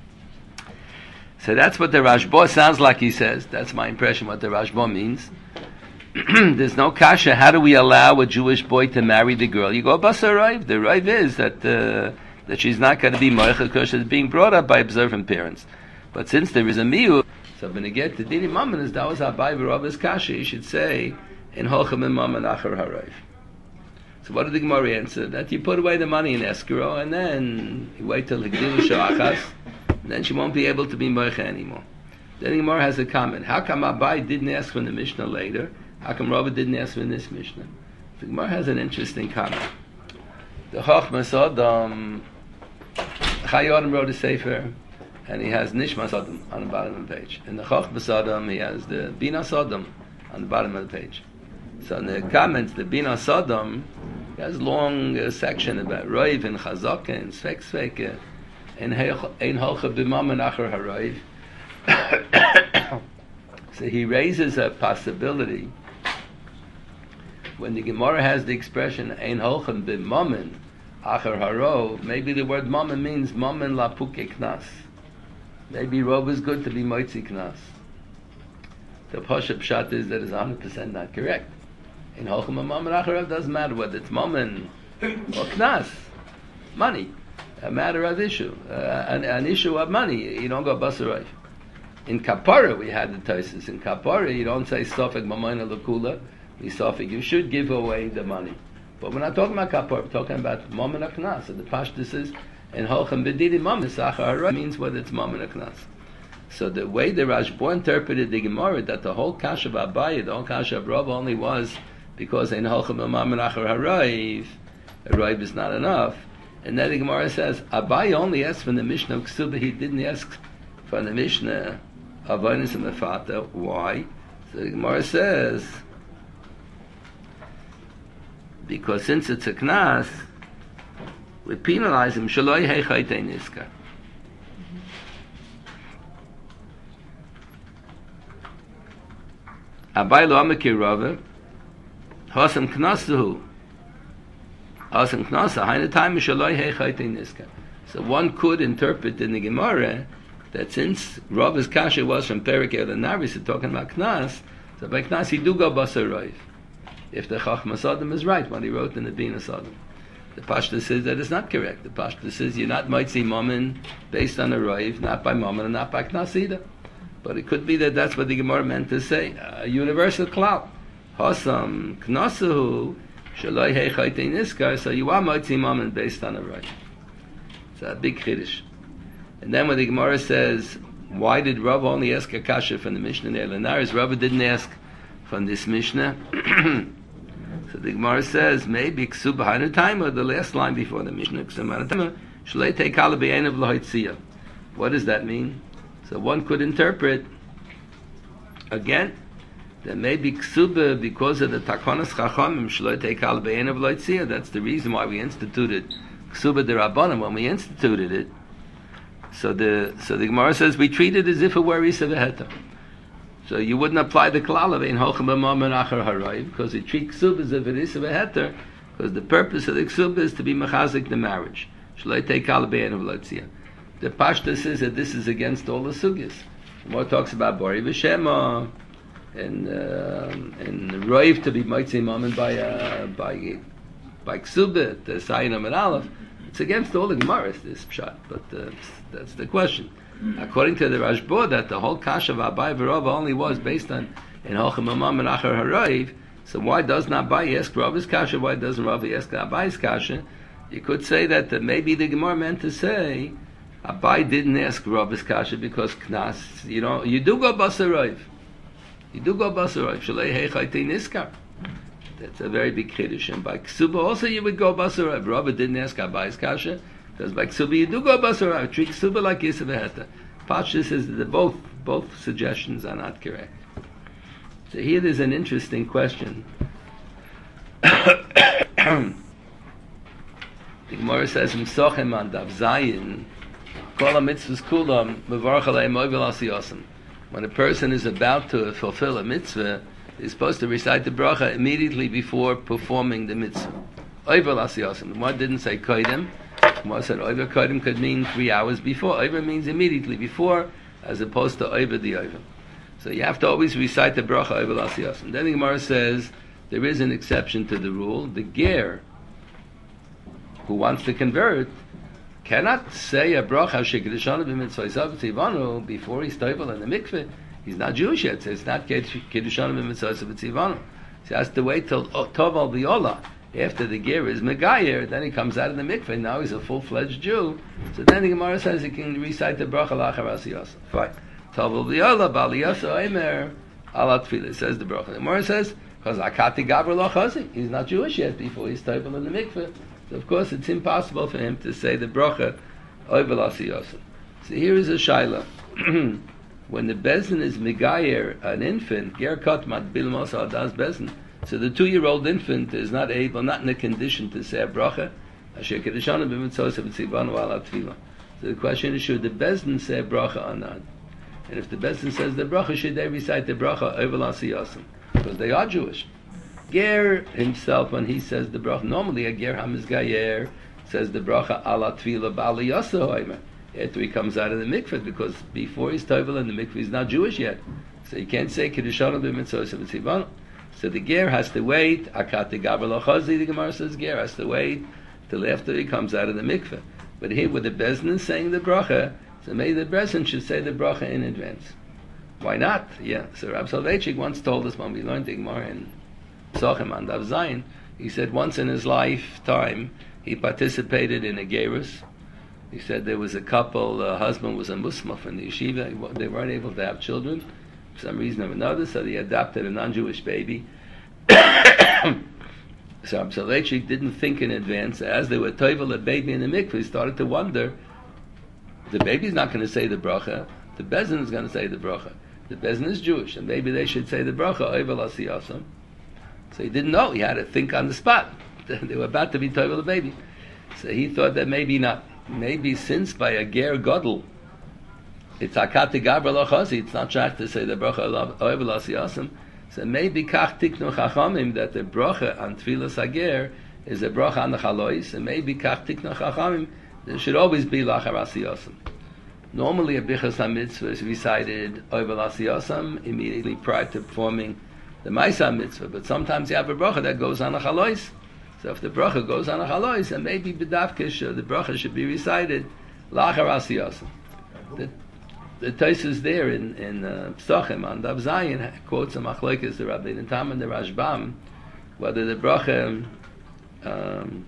So that's what the Rashba sounds like. He says that's my impression. What the Rashba means. There's no kasha. How do we allow a Jewish boy to marry the girl? You go basar raiv. The raiv is that uh, that she's not going to be moicha because she's being brought up by observant parents. But since there is a miu, so when you get to dini mammon, as that was abai v'ravas kasha, you should say in holchem and mammon achar harayv. So what did the Gemara answer? That you put away the money in escrow and then you wait till the gdilu shachas, and then she won't be able to be moicha anymore. Then the Gemara has a comment. How come Abai didn't ask from the Mishnah later? How come Rava didn't ask in this Mishnah? The Gemara has an interesting comment. The Chochmas Adam, Chai Adam wrote a sefer, and he has Nishmas Adam on the bottom of the page. In the Chochmas Adam, he has the Binas Adam on the bottom of the page. So in the comments, the Binas Adam, he has a long uh, section about Roiv and Chazaka and Svek Sveke, and Ein Holcha B'Mammon Achar HaRoiv. So he raises a possibility. When the Gemara has the expression Ein Holchem B'Mammon Achar Haro, maybe the word Mammon means Mammon Lapuke Knas. Maybe Rov is good to be Moitzi Knas. The Pasha Pshat is that is one hundred percent not correct. Ein Holchem B'Mammon Achar Haro doesn't matter whether it's Mammon or Knas. Money. A matter of issue. Uh, an, an issue of money. You don't go Basarayv. In Kapara we had the Taisis. In Kapara you don't say Sofek Mamayna Lakula. We Sofek. You should give away the money. But we're not talking about Kapara. We're talking about Mammon Aknas. So the Pashtus is in Holchem B'Didi Mammon Sachar means whether it's Mammon Aknas. So the way the Rashba interpreted the Gemara that the whole Kasha of Abaye, the whole Kasha of Rav only was because in Holchem Mammon Achar Harayv, a Raiv is not enough. And then the Gemara says Abaye only asked from the Mishnah of Ksuba. He didn't ask from the Mishnah Avonis and Mefata. Why? So the Gemara says, because since it's a knas, we penalize him. Shaloi heichayte niska. Abai lo amekir Rava, Hasam Knasahu, Hasam Knasa, Haina time Shaloi Heichaitin Niska. So one could interpret in the Gemara that since Rava's kasha was from Perikei or the Navis, talking about Knas, so by Knas he do go Basar Roiv. If the Chachmas Adam is right, what he wrote in the Bina Adam. The Pashta says that it's not correct. The Pashta says you're not Moitzi Momen based on a Roiv, not by Momen and not by Knas either. But it could be that that's what the Gemara meant to say. A universal cloud. Hasam Knasahu Shaloi Heichaitin Niskar, so you are Moitzi Momen based on a Roiv. It's a big chiddush. And then when the Gemara says, why did Rav only ask a kasha from the Mishnah there? Lenaris, Rav didn't ask from this Mishnah. So the Gemara says, maybe Ksu B'Hainu Taima, the last line before the Mishnah, Ksu B'Hainu Taima, Shlei Teikala B'Einav L'Hoitziyah. What does that mean? So one could interpret, again, that maybe Ksuba, because of the Takonas Chachamim, Shlei Teikala B'Einav L'Hoitziyah, that's the reason why we instituted Ksuba D'Rabbanan, when we instituted it. So the so the Gemara says we treat it as if it were Isa V'Heter. So you wouldn't apply the klal of Ein Hochem B'Mam and Achar Harayv, because you treat Ksuba as if it is Isa V'Heter, because the purpose of the Ksuba is to be mechazik the marriage. Shlei Teikal B'Einav L'Hoitziyah. The Pashta says that this is against all the sugyas. The Gemara talks about Bori V'Shema and uh, and Roiv to be Moitzi Mammon by uh, by by Ksuba, the Sayinam and Aleph. It's against all the Gemaras, this pshat, but uh, that's the question. According to the Rashba, that the whole kasha of Abai v'Rava only was based on in Hochem Amam and Achar Harayv. So why does not Abai ask Rava's kasha? Why doesn't Rava ask Abai's kasha? You could say that uh, maybe the Gemara meant to say Abai didn't ask Rava's kasha because Knas, you know, you do go Basarayv. You do go Basarayv. Shalei Heichaitin Niskar. That's a very big chiddush. And by Ksuba also you would go Basarayv. Rava didn't ask Abai's kasha, because by Ksuba you do go Basarayv. Treat Ksuba like Yisra V'Heta. Pashta says that both, both suggestions are not correct. So here there's an interesting question. The Gemara says, M'sochem on Dav Zayin, Kol ha-mitzvahs kulam, mevarach aleim oivil asiyosem. When a person is about to fulfill a mitzvah, he's supposed to recite the bracha immediately before performing the mitzvah. Oivil asiyosem. The one didn't say koidem. The one said oivil koidem could mean three hours before. Oivil means immediately before, as opposed to oivil the oivil. So you have to always recite the bracha oivil asiyosem. Then the Gemara says, there is an exception to the rule. The ger who wants to convert cannot say a bracha shekiddushanu b'mitzvah tzivanu before he's tovel in the mikveh. He's not Jewish yet, so it's not kiddushanu b'mitzvah tzivanu. So he has to wait till tovel v'ola after the ger is megayer. Then he comes out of the mikveh. Now he's a full-fledged Jew. So then the Gemara says he can recite the bracha lachar asiyasa. Fine. Tovel v'ola b'aliyasa oimer ala tefillah. Says the bracha. The Gemara says because akati gavra lo chazi. He's not Jewish yet before he's tovel in the mikveh. So of course it's impossible for him to say the bracha oivel asiyasa. So here is a shaila. When the bezin is megayer an infant, ger katmat bilmos adas bezin. So the two-year-old infant is not able, not in a condition to say a bracha. Asher kedeshanu b'mitzvos v'tzivanu ala tefillah. So the question is, should the bezin say a bracha or not? And if the bezin says the bracha, should they recite the bracha oivel asiyasa? Because they are Jewish. Ger himself, when he says the bracha, normally a ger hamizgayer says the bracha ala tefillah b'aliyasa hoimer after he comes out of the mikveh, because before he's tovel in the mikveh he's not Jewish yet, so he can't say kiddushanu b'mitzvos v'tzivanu. So the ger has to wait. Akati gavra lo chazi, the Gemara says ger has to wait till after he comes out of the mikveh. But here with the bezin saying the bracha, so maybe the bezin should say the bracha in advance. Why not? Yeah. So Rab Soloveitchik once told us when we learned the Gemara in Sochem and Dav Zayin, he said once in his lifetime he participated in a gerus. He said there was a couple, the uh, husband was a musmaf in the yeshiva, they weren't able to have children for some reason or another, so they adopted a non-Jewish baby. So Soloveitchik didn't think in advance. As they were toivel a baby in the mikveh, he started to wonder, the baby's not going to say the bracha, the bezin is going to say the bracha. The bezin is Jewish, and maybe they should say the bracha oivel asiyasam. So he didn't know. He had to think on the spot. They were about to be toivel the baby. So he thought that maybe not. Maybe since by a ger gadol, it's akati gavra lo chazi, it's not shach to say the bracha oivel asiyasam. So maybe kach tiknu chachamim that the bracha on tfilas hager is a bracha on the chalois, and maybe kach tiknu chachamim there should always be lachar asiyosam. Normally a bichas ha-mitzvah is recited over asiyosam immediately prior to performing the Maisa mitzvah, but sometimes you have a bracha that goes on a chalois. So if the bracha goes on a chalois, then maybe b'davkish the bracha should be recited lachar asiyosam. The, the Tosfos there in in uh, Psachim on Dav Zayin quotes a machlokes the Rabbeinu Tam and the Rashbam whether the bracha um,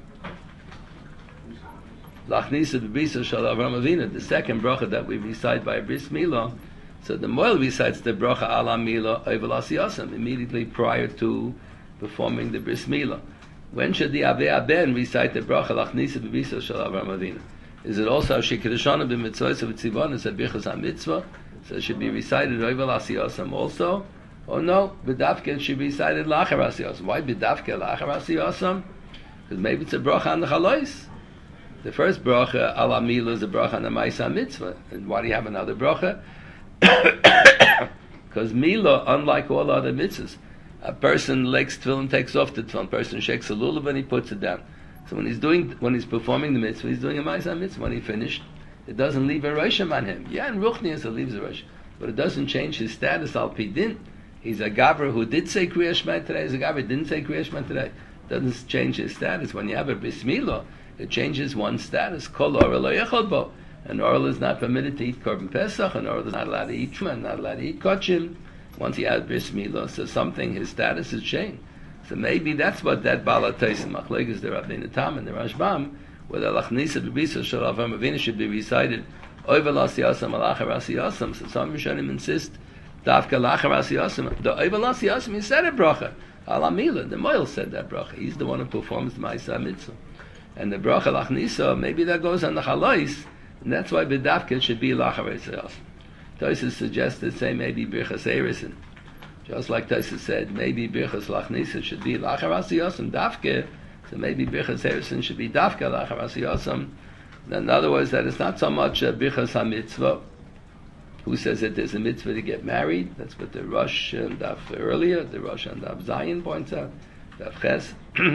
lachnisa b'brisa shel Avram Avinu, the second bracha that we recite by bris milah. So the Moel recites the bracha ala milah over asiyosam immediately prior to performing the bris milah. When should the Avei Ben recite the bracha lachnisa b'brisa shel Avram Avinu? Is it also shekirishana b'mitzvos of tzivon is a bichas ha-mitzvah, so it should be recited over asiyosam also? Or no, b'davke it should be recited lachar asiyosam. Why b'davke lachar asiyosam? Because maybe it's a bracha on the chalois. The first bracha ala milah is a bracha on the Maisa mitzvah, and why do you have another bracha? Because milah, unlike all other mitzvahs, a person legs tefillin, takes off the tefillin, a person shakes a lulav and he puts it down. So when he's doing, when he's performing the mitzvah, he's doing a Maisa mitzvah. When he finished, it doesn't leave a rosham on him. Yeah, in Ruchnias it leaves a rosham, but it doesn't change his status al pi din. He's a gavra who did say Kriya Shema today. He's a gavra who didn't say Kriya Shema today. It doesn't change his status. When you have a bris milah, it changes one's status. Kol oral lo yechol bo. An oral is not permitted to eat korban pesach. An oral is not allowed to eat truma, not allowed to eat kochim. Once he has bris milah, so something, his status has changed. So maybe that's what that Bala Taisim Machlekes the Rabbeinu Tam and the Rashbam, where the Lachnisa b'Bisa Shel Avram Avinu should be recited over Lasiyasam Alachar Asiyasam. So some Rishonim insist Dafka Lachar Asiyasam. The over Lasiyasam he said a bracha. Alamila, the Moel said that bracha. He's the one who performs the Ma'isa Mitzvah. And the bracha Lachnisa, maybe that goes on the Chalois, and that's why B'Dafka should be Lachar Asiyasam. Tosfos suggested say maybe Birchas Eirisin. Just like Tosfos said, maybe Birchas Lachnisa should be Lachar Asiyosam Dafke, so maybe Birchas Eirisin should be Dafke Lachar Asiyosam. In other words, that it's not so much a Birchas HaMitzvah. Who says that there's a mitzvah to get married? That's what the Rosh and Daf earlier, the Rosh and Daf Zayin points out. Daf Ches.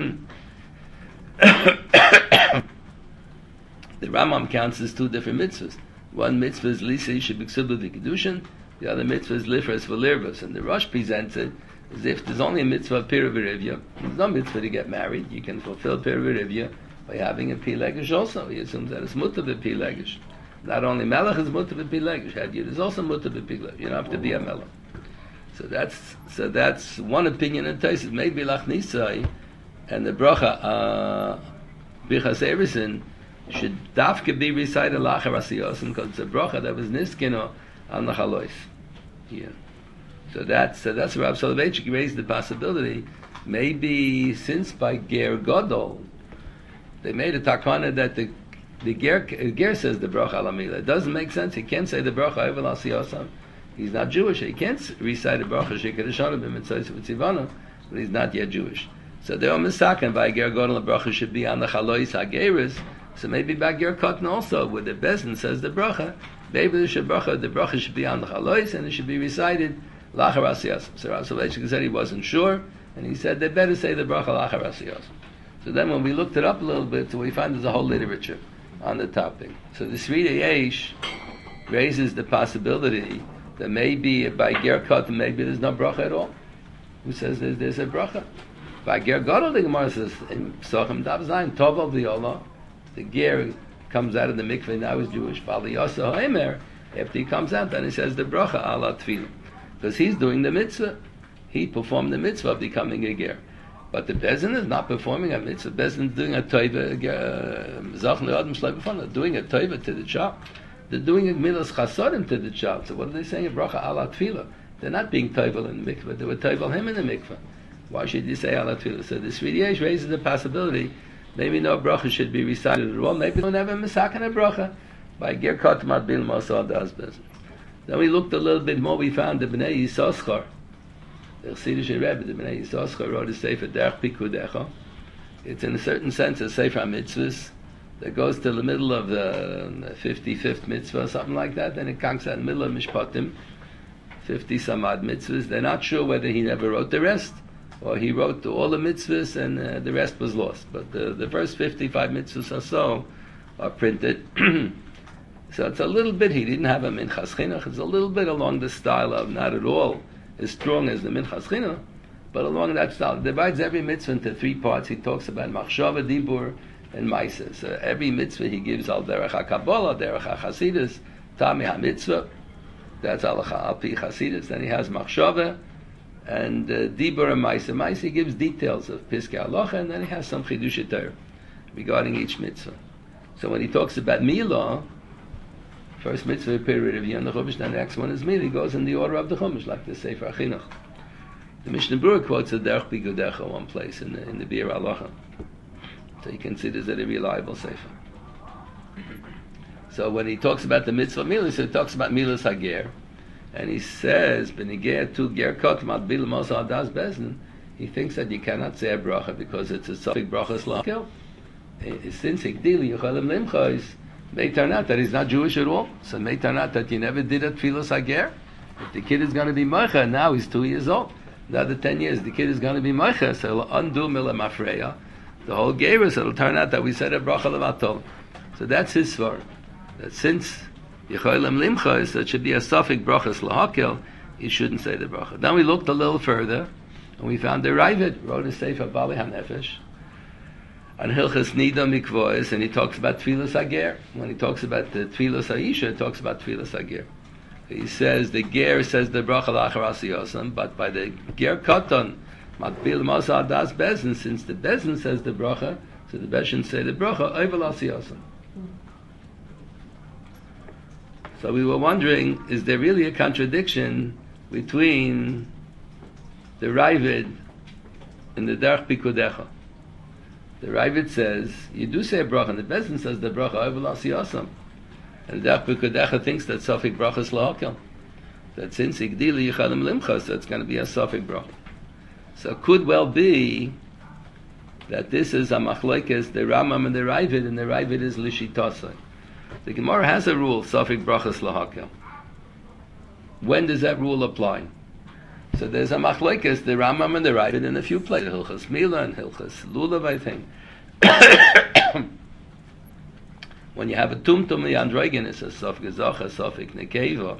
The Rambam counts as two different mitzvahs. One mitzvah is Lisa Isha B'Ksubah V'Kedushin, the other mitzvah is Lifras V'Lirvas, and the Rosh presents it as if there's only a mitzvah of Pira V'Rivya. There's no mitzvah to get married. You can fulfill Pira V'Rivya by having a Pilegish also. He assumes that it's Mutter V'Pilegish. Not only Melech is Mutter V'Pilegish, Hadiyud is also Mutter V'Pilegish. You don't have to be a Melech. So that's so that's one opinion in Tosfos. Maybe Lachnisai and the bracha uh, Birchas Eirisin should dafke be recited Lachar Asiyosam because it's a bracha that was niskino on the Chalois. Yeah. So that's so that's Rav Soloveitchik raised the possibility. Maybe since by Ger Gadol they made a takana that the the Ger, Ger says the bracha alamila. It doesn't make sense. He can't say the bracha over Asiyosam. He's not Jewish. He can't recite the bracha shekadishana b'mitzvos v'tzivana, but he's not yet Jewish. So they are misaken by Ger Gadol. The bracha should be on the Chalois Hageris. So maybe by Ger Katan also, where the Bezdin says the bracha, maybe the bracha, the bracha should be on the Chalois and it should be recited Lachar Asiyosam. So Rav Soloveitchik said he wasn't sure, and he said they better say the bracha Lachar Asiyosam. So then when we looked it up a little bit, so we found there's a whole literature on the topic. So the Sridei Eish raises the possibility that maybe by Ger Katan, maybe there's no bracha at all. Who says there's, there's a bracha? By Ger Gadol, the Gemara says in Psachim Dav Zayin Tov V'Yola, the Ger comes out of the mikveh, now he's Jewish. V'Aliyasa Ha'emer, after he comes out, then he says the bracha ala tefillah, because he's doing the mitzvah. He performed the mitzvah of becoming a Ger. But the Bezdin is not performing a mitzvah. Bezdin is doing a toiva, uh, doing a toiva to the child. They're doing a milas chasodim to the child. So what are they saying? A bracha ala tefillah. They're not being toivel in the mikveh. They were toivel him in the mikveh. Why should you say ala tefillah? So this Sridei Eish raises the possibility maybe no bracha should be recited at all. Maybe don't have a misaken a bracha by Ger Katan Bil Mosad Das Bezdin. Then we looked a little bit more. We found the Bnei Yissaschar. The Chassidish Rebbe, the Bnei Yissaschar, wrote a sefer Derech Pikudecha. It's in a certain sense a sefer mitzvahs that goes to the middle of the fifty-fifth mitzvah, something like that. Then it comes out in the middle of Mishpatim. fifty some odd mitzvahs. They're not sure whether he never wrote the rest, or he wrote all the mitzvahs and uh, the rest was lost. But the, the first fifty-five mitzvahs or so are printed. So it's a little bit, he didn't have a Minchas Chinuch, it's a little bit along the style of, not at all as strong as the Minchas Chinuch, but along that style. He divides every mitzvah into three parts. He talks about Machshava, Dibur, and Maisa. So every mitzvah he gives al derech HaKabbalah, derech HaChasidus, Tami HaMitzvah, that's Alacha Al Pi Chasidus. Then he has Machshava, and uh, Dibur and Maisa. Maisa he gives details of Piskei Halacha, and then he has some Chidush Torah regarding each mitzvah. So when he talks about Milah, first mitzvah period of Yom Chumash, then the next one is Milah. He goes in the order of the Chumash, like the Sefer Chinuch. The Mishnah Berurah quotes a Derech Bigudecha one place in the, in the Bir Halacha. So he considers it a reliable Sefer. So when he talks about the mitzvah Milah, so he talks about Milas Hager. And he says, B'nigeh tu ger kot mat bil mosa adas bezin, he thinks that you cannot say a bracha because it's a suffix brachas lakel. Since Higdili Yochalim Limchos, may turn out that he's not Jewish at all. So it may turn out that you never did a Tfilos Hager. If the kid is going to be Mocha, now he's two years old. Another ten years, the kid is going to be Mocha, so it'll undo Mila Mafreya. The whole Gerus, it'll turn out that we said a bracha levatol. So that's his svar. That since Yecholim Limchos, that should be a suffix brachas lahakel, you shouldn't say the bracha. Then we looked a little further, and we found the Ravid wrote a sefer Bali HaNefesh, and Hilchas Nida Mikvois, and he talks about Tfilos Hager. When he talks about the Tfilos Haisha, he talks about Tfilos Hager. He says the Ger says the bracha lachar asiyosam, but by the Ger Katan, Matbil Masa Das Bezin, since the Bezin says the bracha, so the Bezin say the bracha oivel asiyosam. So we were wondering, is there really a contradiction between the Ravid and the Derech Pikudecha? The Ravid says, you do say a bracha, and the Bezin says the bracha oivel asiyosam. And the Derech Pikudecha thinks that suffix bracha is lahakel. That since Higdili Yochalim Limchos, that's going to be a suffix bracha. So it could well be that this is a machlokes, the Rambam and the Ravid, and the Ravid is Lishitosai. The Gemara has a rule, suffix brachas lahakel. When does that rule apply? So there's a machlokes, the Rambam and the Ravid, in a few places, Hilchas Milah and Hilchas Lulav, I think. When you have a tumtum androgynous, a suffix zacha, suffix nekeva,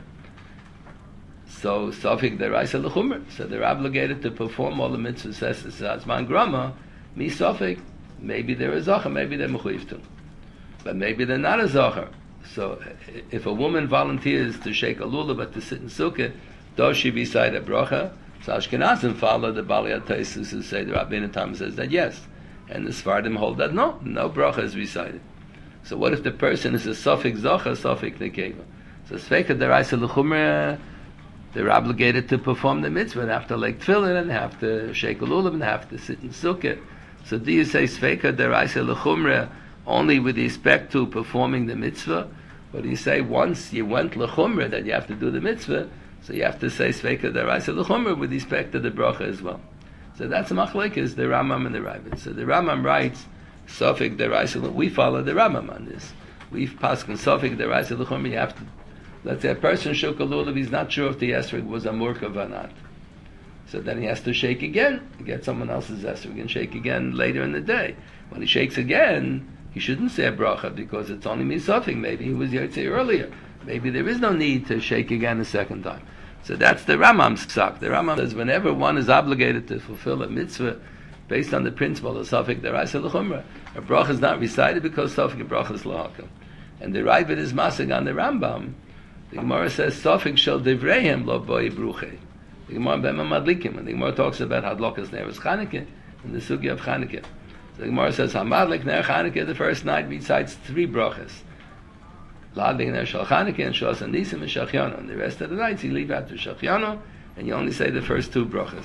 so suffix deraisa lechumer, so they're obligated to perform all the mitzvahs says azman grama, mi suffix, maybe they're a zacha, maybe they're mechuyev to. But maybe they're not a zachar. So if a woman volunteers to shake a lulav but to sit in sukkah, does she recite a bracha? So Ashkenazim follow the Bali HaTaisus who say the Rabbeinu Tam says that yes, and the Sfardim hold that no, no bracha is recited. So what if the person is a suffix zachar, suffix nekeva? So Sveika deraisa l'chumra, they're obligated to perform the mitzvah and have to like tefillin and have to shake a lulav and have to sit in sukkah. So do you say Sveika deraisa l'chumra only with respect to performing the mitzvah? But you say once you went l'chumra that you have to do the mitzvah, so you have to say Sveika deraisa l'chumra with respect to the bracha as well. So that's a machlokes, the Rambam and the Ravid. So the Rambam writes, suffix deraisa, we follow the Rambam on this. We paskin suffix deraisa l'chumra, you have to, let's say a person shook a lulav, he's not sure if the esrog was a murkav or not. So then he has to shake again, get someone else's esrog and shake again later in the day. When he shakes again, he shouldn't say a bracha because it's only misafik. Maybe he was yotze earlier. Maybe there is no need to shake again a second time. So that's the Rambam's psak. The Rambam says whenever one is obligated to fulfill a mitzvah based on the principle of safik deraisa l'chumra, a bracha is not recited because safik bracha is lahakel. And the Ravid is masig on the Rambam. The Gemara says safik shel divreihem lo boi bruche. The Gemara b'ema madlikim, and the Gemara talks about hadlokas neres Chanukah and the sugya of Chanukah. The Gemara says, Hamadlik Ner Chanukah, the first night recites three brachas. Ladlik Ner Shal Chanukah and Shos and Nisim and Shachyono. And the rest of the nights you leave out to Shachyono and you only say the first two brachas.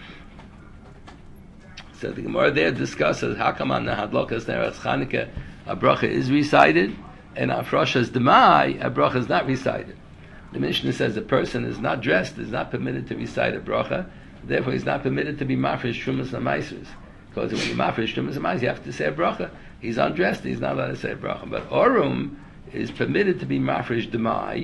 So the Gemara there discusses how come on the Hadlokas Ner Chanukah a bracha is recited and on Frosha's Demai a bracha is not recited. The Mishnah says the person is not dressed, is not permitted to recite a bracha, therefore he's not permitted to be mafresh Shumas and Maisers. Because when you mafresh Shumas and Maisers, you have to say a bracha. He's undressed, he's not allowed to say a bracha. But Orum is permitted to be mafresh Demai,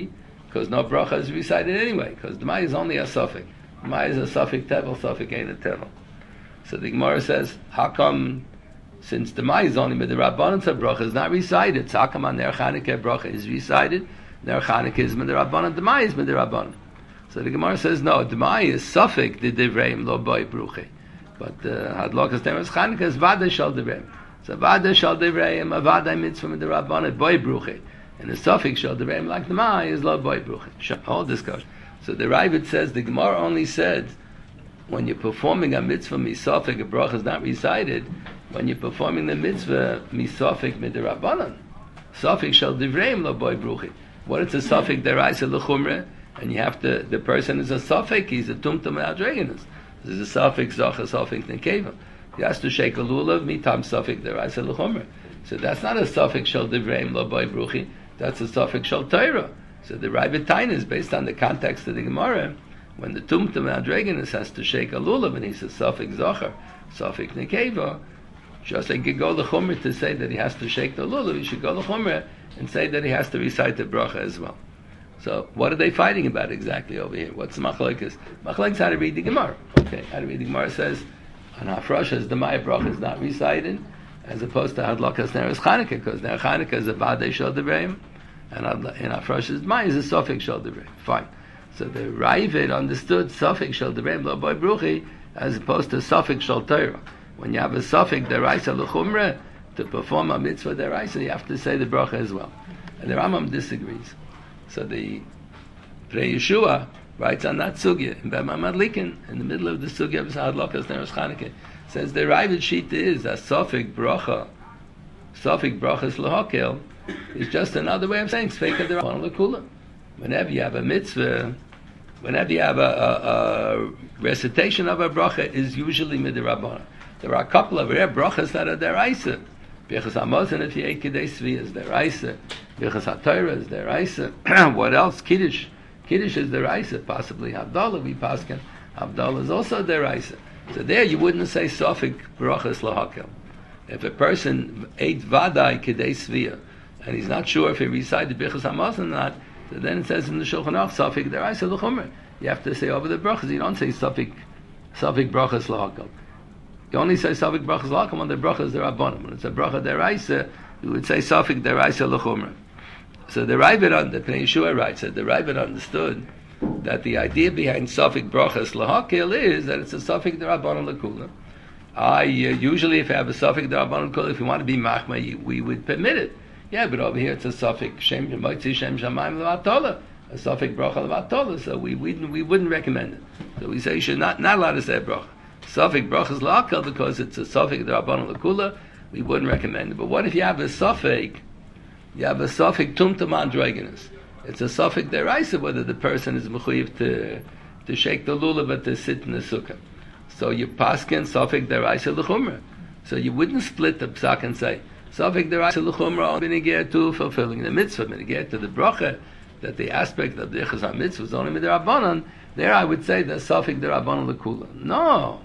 because no bracha is recited anyway, because Demai is only a suffix. Demai is a suffix tevel, suffix ain't a tevel. So the Gemara says, how come, since Demai is only midrabanan, so bracha is not recited, so how come on Ner Chanukah bracha is recited? Ner Chanukah is midrabanan, Demai is midrabanan. So the Gemara says, no, Demai is suffix the divreim lo boy bruche. But hadlokas temes Chanukah is vada shal divreim. So vada shal divreim, a vada mitzvah midrabanan, boy bruche. And the suffix shal divreim like Demai is lo boy bruche. Whole discussion. So the Ravid says, the Gemara only said, when you're performing a mitzvah misafik, a bracha is not recited. When you're performing the mitzvah misafik midrabanan, safik shall divreim lo boy bruchi. What is a safik deraisa lechumre? And you have to. The person is a safik. He's a tumtum aldragonus. This is a safik zacha safik nekeva. He has to shake a lulav mitam safik deraisa lechumre. So that's not a safik shall divreim lo boy bruchi. That's a safik shall Torah. So the Ravid Tain is based on the context of the Gemara. When the tumtum aldragonus has to shake a lulav and he says safik zachar, safik nekeva, just like you go l'chumra to say that he has to shake the lulav, you should go l'chumra and say that he has to recite the bracha as well. So what are they fighting about exactly over here? What's the machlokes? Machlokes how to read the Gemara. Okay, how to read the Gemara says on Hafrashas the Maya bracha is not recited, as opposed to Hadlakas Ner Chanukah, because Ner Chanukah is a Vadei Shal Devreim, and in Hafrashas Maya is a Sofik Shal Devreim. Fine. So the Ravid understood Sofik Shal Devreim Lo Boy Bruchi as opposed to Sofik Shal Torah. When you have a Sofik Deraisa L'Chumre, to perform a mitzvah Deraisa, you have to say the bracha as well. And the Rambam disagrees. So the Pnei Yeshua writes on that sugya in Bema Madlikin, in the middle of the sugya of Hadlakas Neros Chanukah, says the Ravid sheet is a Sofik bracha, Sofik brachas L'Hokel, is just another way of saying Sfeika D'Rabbanan L'Kula. Whenever you have a mitzvah, whenever you have a, a, a recitation of a bracha, is usually midrabanan. There are a couple of rare brachas that are deraisa. Birchas Hamazon, if you ate Kidei Tzvi, is deraisa. Birchas HaTorah is deraisa. What else? Kiddush. Kiddush is deraisa. Possibly Havdalah, we paskin. Havdalah is also deraisa. So there you wouldn't say Sofik brachas L'Hakel. If a person ate Vadai Kidei Tzvi, and he's not sure if he recited Birchas Hamazon or not, so then it says in the Shulchan Aruch, Safik Deraisa L'Chumra. You have to say over the brachas. You don't say Safik, Safik brachas L'Hakel. You only say Safik brachas L'Hakel when the brachas D'Rabbanan. When it's a bracha Deraisa, you would say Safik Deraisa L'Chumra. So the Ravid on the Pnei Yeshua writes that the Ravid understood that the idea behind Safik brachas L'Hakel is that it's a Safik D'Rabbanan L'Kula. I uh, usually, if I have a Safik D'Rabbanan L'Kula, if you want to be machma, we would permit it. Yeah, but over here it's a suffix shem yemotzi shem shamayim levatola, a suffix bracha levatola. So we we we wouldn't recommend it. So we say you should not not allowed to say bracha. Suffix bracha is la'akel because it's a suffix d'Rabbanan l'kula. We wouldn't recommend it. But what if you have a suffix? You have a suffix tumtum androgenous. It's a suffix deraisa whether the person is mechuyev to to shake the lulav but to sit in the sukkah. So you paskin suffix deraisa l'chumra. So you wouldn't split the psak and say Safik Deraisa L'Chumra on B'negeh to fulfilling the mitzvah, B'negeh to the bracha, that the aspect of the Yichus HaMitzvah is only Midrabanan. There I would say that Safik D'Rabbanan L'Kula. No.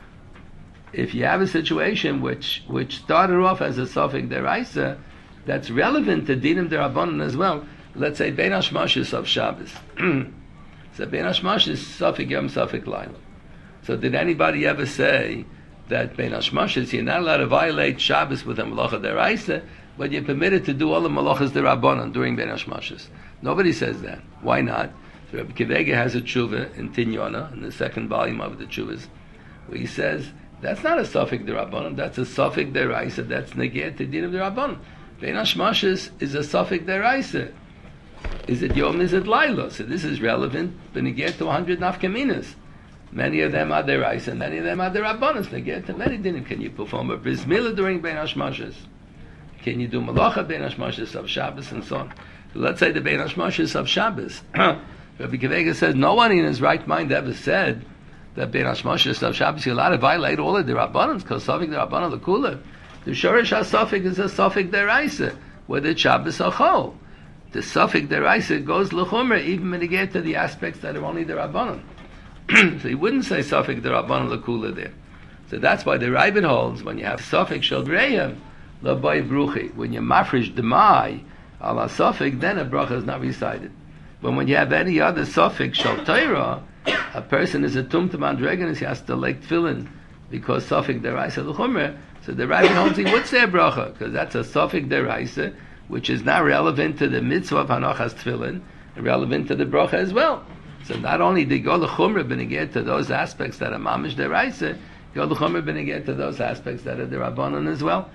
If you have a situation which which started off as a Safik Deraisa, that's relevant to Dinim D'Rabbanan as well. Let's say Bein HaShmashis of Shabbos. So Bein HaShmashis Safik Yom Safik Laila. So did anybody ever say that Bein HaShmashis, you're not allowed to violate Shabbos with a Malacha Deraisa, but you're permitted to do all the Malachas D'Rabbanan during Bein HaShmashis? Nobody says that. Why not? So Rabbi Kivega has a tshuva in Tinyona, in the second volume of the tshuvas, where he says, that's not a Safik D'Rabbanan, that's a Safik Deraisa, that's Negeh to Din of D'Rabbanan. Bein HaShmashis is a Safik Deraisa. Is it Yom, is it Laila? So this is relevant, but Negeh to one hundred nafkaminas. Many of them are deraisa, and many of them are derabbanos. They get to many dinim. Can you perform a bris milah during Bein HaShmashis? Can you do malacha Bein HaShmashis of Shabbos and so on? So let's say the Bein HaShmashis of Shabbos. Rabbi Kivega says no one in his right mind ever said that Bein HaShmashis of Shabbos you're allowed to violate all of the rabbanos because Safik D'Rabbanan L'Kula. The Shorish HaSafik is a Safik Deraisa, whether it's Shabbos or Chol. The Safik Deraisa goes l'chumra even when you get to the aspects that are only the rabbanon. So you wouldn't say Safik D'Rabbanan L'Kula there. So that's why the Ravid holds when you have Safik Shel Reim L'Bay Bruchi, when you mafresh Demai ala Safik, then a bracha is not recited. But when you have any other suffix shal Torah, a person is a tum to mandreganus, he has to like tefillin because suffix deraisa l'chumra. So the Rabbi holds he would say a bracha because that's a suffix deraisa, which is now relevant to the mitzvah of hanachas tefillin and relevant to the bracha as well. So not only did go l'chumra beneged to those aspects that are mamish deraisa, go l'chumra beneged to those aspects that are the rabbanon as well.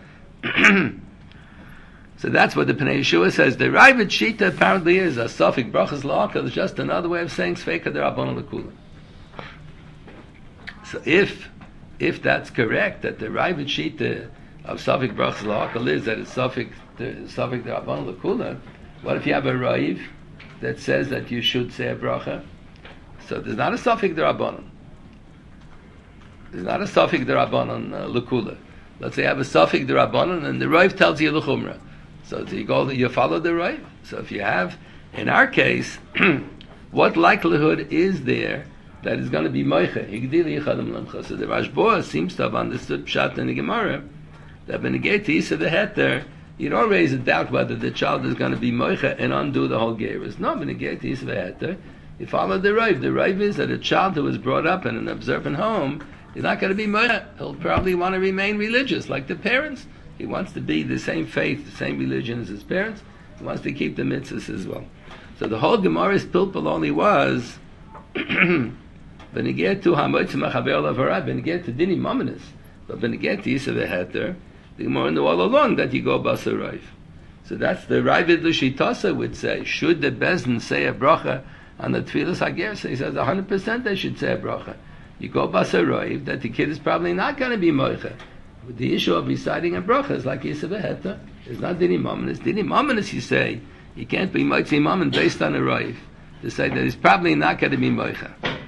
So that's what the Pnei Yeshua says. The Ravid Shita apparently is a suffix brachas la'akal, is just another way of saying Sfeika d'Rabbanan l'kula. So if if that's correct, that the Ravid Shita of suffix brachas la'akal is that it's suffix suffix d'Rabbanan l'kula, what if you have a Raiv that says that you should say a bracha? So there's not a suffix d'Rabbanan. There's not a suffix d'Rabbanan uh, l'kula. Let's say you have a suffix d'Rabbanan and the Raiv tells you l'chumra. So you go, you follow the right. So if you have, in our case, what likelihood is there that is going to be moiche? So the Rashba seems to have understood pshat in the Gemara that when you get to Isa the heter, you don't raise a doubt whether the child is going to be moiche and undo the whole geirus. No, when you get to Isa the heter, you follow the right. The right is that a child who was brought up in an observant home is not going to be moiche. He'll probably want to remain religious like the parents. He wants to be the same faith, the same religion as his parents. He wants to keep the mitzvahs as well. So the whole Gemara's pilpul only was when you get to Hamoitz Machaber Lavarad, when you get to Dini Mominus, but when you get to Yisa the Heter, the Gemara knew all along that you go Basar Rav. So that's the Ravid Lushitasa would say, should the Bezdin say a bracha on the Tfilas Hager? So he says one hundred percent they should say a bracha. You go Basar Rav, that the kid is probably not going to be Moicha. The issue of reciting a bracha is like Yisaveh Heta. It's not Dini Mamonis. Dini Mamonis, you say, you can't be Moitzi Mammon based on a Raif. To say that he's probably not going to be Moicha.